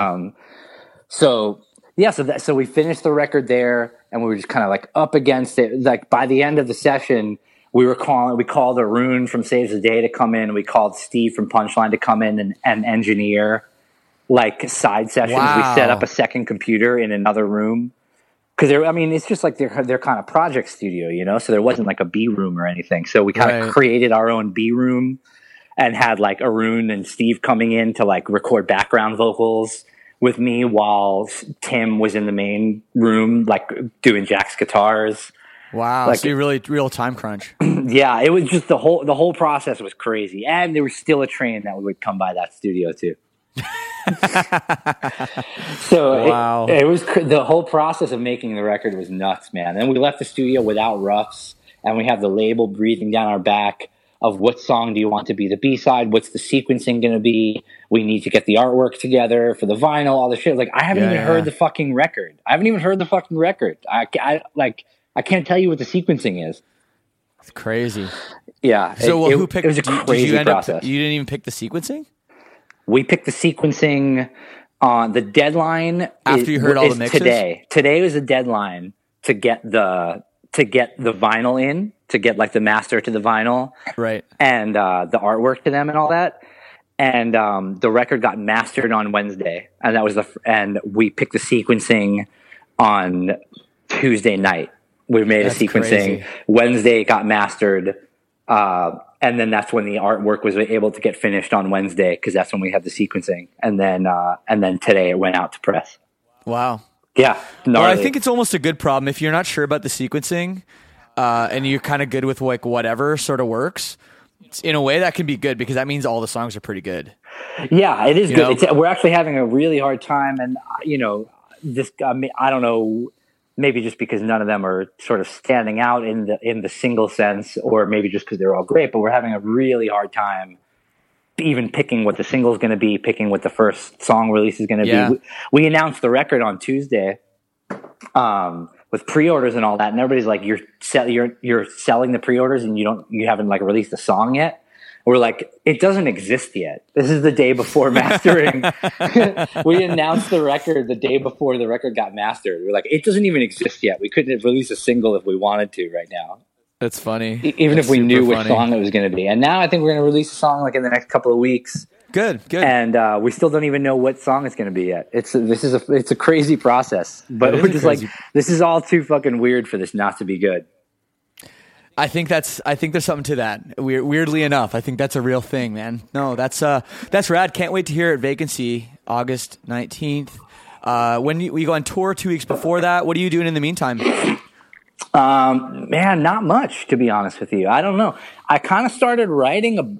So we finished the record there and we were just kind of up against it. By the end of the session, we called Arun from Saves the Day to come in. We called Steve from Punchline to come in and engineer side sessions. Wow. We set up a second computer in another room. Because it's just their kind of project studio, so there wasn't a B room or anything. So we kind of created our own B room and had Arun and Steve coming in to record background vocals with me while Tim was in the main room, doing Jack's guitars. Wow. So you really real time crunch. Yeah, it was just the whole process was crazy. And there was still a train that would come by that studio too. So wow. it was the whole process of making the record was nuts, man. Then we left the studio without roughs, and we have the label breathing down our back of what song do you want to be the B-side? What's the sequencing going to be? We need to get the artwork together for the vinyl, all the shit. I haven't even heard the fucking record. I can't tell you what the sequencing is. It's crazy. Yeah. So who picked? It was a crazy process. You didn't even pick the sequencing? We picked the sequencing on the deadline. After you heard all the mixes? Today was the deadline to get the vinyl in, to get the master to the vinyl. Right. And the artwork to them and all that. And the record got mastered on Wednesday. And that was and we picked the sequencing on Tuesday night. We made a sequencing. Crazy. Wednesday it got mastered. And then that's when the artwork was able to get finished on Wednesday because that's when we had the sequencing. And then today it went out to press. Wow. Yeah. Gnarly. Well, I think it's almost a good problem if you're not sure about the sequencing and you're kind of good with whatever sort of works. In a way, that can be good because that means all the songs are pretty good. Yeah, it is good. We're actually having a really hard time. And, I don't know. Maybe just because none of them are sort of standing out in the single sense, or maybe just because they're all great, but we're having a really hard time even picking what the single's going to be, picking what the first song release is going to be. We announced the record on Tuesday with pre-orders and all that, and everybody's like, "You're selling the pre-orders and you haven't released a song yet." We're like, it doesn't exist yet. This is the day before mastering. We announced the record the day before the record got mastered. We're like, it doesn't even exist yet. We couldn't have released a single if we wanted to right now. That's funny. Even if we knew which song it was going to be. And now I think we're going to release a song in the next couple of weeks. Good. And we still don't even know what song it's going to be yet. It's a crazy process. But we're just this is all too fucking weird for this not to be good. I think there's something to that. Weirdly enough, I think that's a real thing, man. No, that's rad. Can't wait to hear it. Vacancy. August 19th. When we go on tour 2 weeks before that, what are you doing in the meantime? Man, not much, to be honest with you. I don't know. I kind of started writing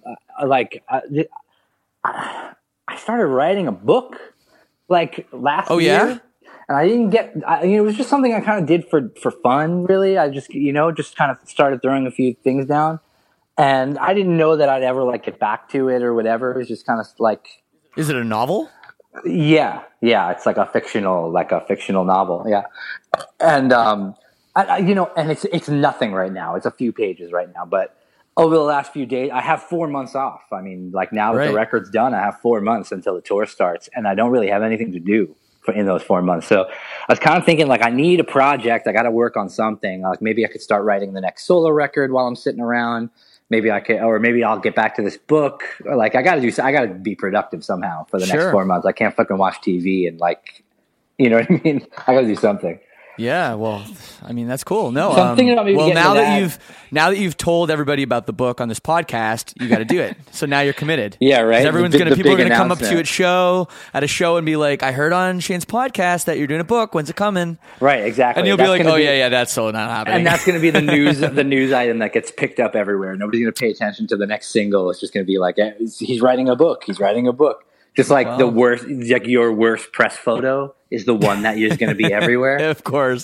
I started writing a book like last year. Yeah? And I didn't get, it was just something I kind of did for fun, really. I just, just kind of started throwing a few things down. And I didn't know that I'd ever like get back to it or whatever. It was just kind of like. Is it a novel? Yeah. It's like a fictional novel. Yeah. And, and it's nothing right now. It's a few pages right now, but over the last few days, I have 4 months off. I mean, like now that the record's done, I have 4 months until the tour starts, and I don't really have anything to do in those 4 months. So I was kind of thinking, like, I need a project. I got to work on something. Like maybe I could start writing the next solo record while I'm sitting around. Maybe I could, or maybe I'll get back to this book. Like I got to be productive somehow for the next 4 months. I can't fucking watch TV and like, you know what I mean? I got to do something. Yeah, well, I mean that's cool. No, so I'm thinking about maybe now that you've told everybody about the book on this podcast, you got to do it. So now you're committed. Yeah, right. People are gonna come up to you at a show and be like, "I heard on Shane's podcast that you're doing a book. When's it coming?" Right, exactly. And you'll be like, "Oh yeah, that's so not happening." And that's going to be the news item that gets picked up everywhere. Nobody's going to pay attention to the next single. It's just going to be like, "He's writing a book. He's writing a book." Just like the worst, like your worst press photo is the one that is going to be everywhere. Of course.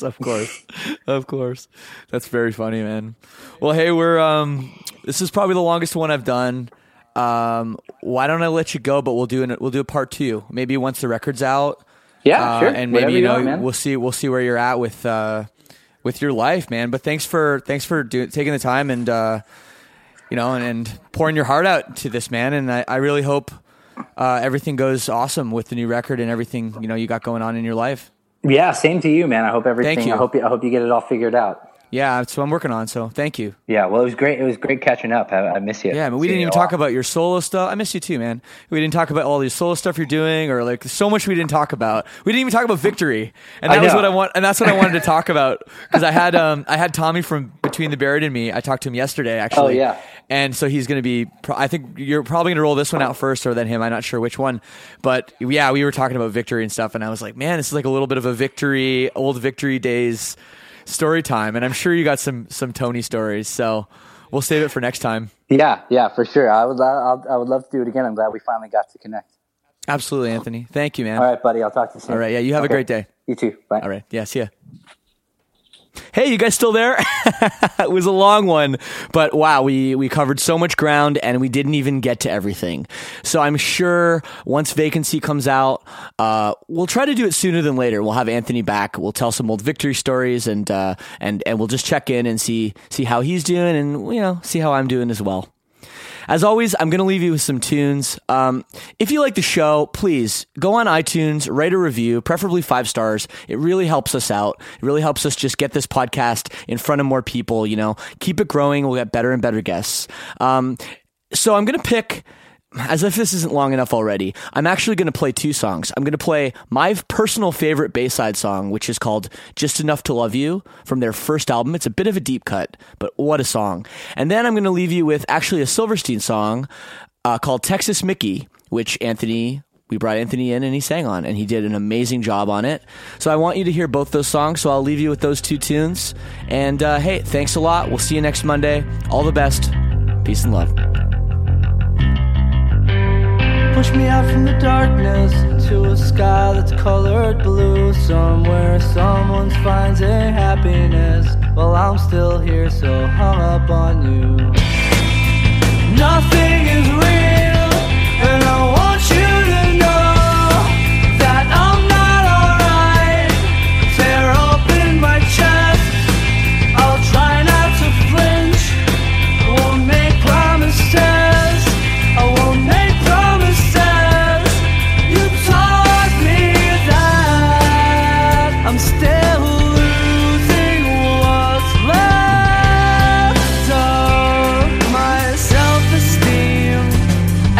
That's very funny, man. Well, hey, this is probably the longest one I've done. Why don't I let you go? But we'll do a part 2, maybe once the record's out. Yeah, sure. And maybe we'll see where you're at with your life, man. But thanks for taking the time and and pouring your heart out to this, man. And I really hope. Everything goes awesome with the new record and everything you got going on in your life. Yeah, same to you, man. I hope everything. Thank you. I hope you get it all figured out. Yeah, that's what I'm working on. So thank you. Yeah, well, it was great. It was great catching up. I miss you. Yeah, but we didn't even talk about your solo stuff. I miss you too, man. We didn't talk about all the solo stuff you're doing, or like so much we didn't talk about. We didn't even talk about Victory, and that's what I wanted to talk about because I had Tommy from Between the Buried and Me. I talked to him yesterday, actually. Oh yeah. And so he's going to be. I think you're probably going to roll this one out first, or then him. I'm not sure which one, but yeah, we were talking about Victory and stuff, and I was like, man, this is like a little bit of a old Victory days. Story time, and I'm sure you got some Tony stories, so we'll save it for next time. Yeah, for sure. I would love to do it again. I'm glad we finally got to connect. Absolutely, Anthony. Thank you, man. All right, buddy. I'll talk to you soon. All right, yeah. You have a great day. You too. Bye. All right. Yeah. See ya. Hey, you guys still there? It was a long one, but wow, we covered so much ground and we didn't even get to everything. So I'm sure once Vacancy comes out, we'll try to do it sooner than later. We'll have Anthony back. We'll tell some old Victory stories and we'll just check in and see how he's doing and see how I'm doing as well. As always, I'm going to leave you with some tunes. If you like the show, please go on iTunes, write a review, preferably 5 stars. It really helps us out. It really helps us just get this podcast in front of more people, keep it growing. We'll get better and better guests. So I'm going to pick, as if this isn't long enough already, I'm actually going to play 2 songs. I'm going to play my personal favorite Bayside song, which is called Just Enough to Love You from their first album. It's a bit of a deep cut, but what a song. And then I'm going to leave you with actually a Silverstein song called Texas Mickey, which we brought Anthony in and he sang on, and he did an amazing job on it. So I want you to hear both those songs, so I'll leave you with those 2 tunes. And hey, thanks a lot. We'll see you next Monday. All the best. Peace and love. Push me out from the darkness to a sky that's colored blue. Somewhere someone finds a happiness while I'm still here so hung up on you. Nothing is real, and I want you to know that I'm not alright. Tear open my chest, I'll try not to flinch. I won't make promises, I won't make promises. You taught me that I'm still losing what's left of my self-esteem.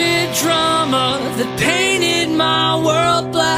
drama that painted my world black.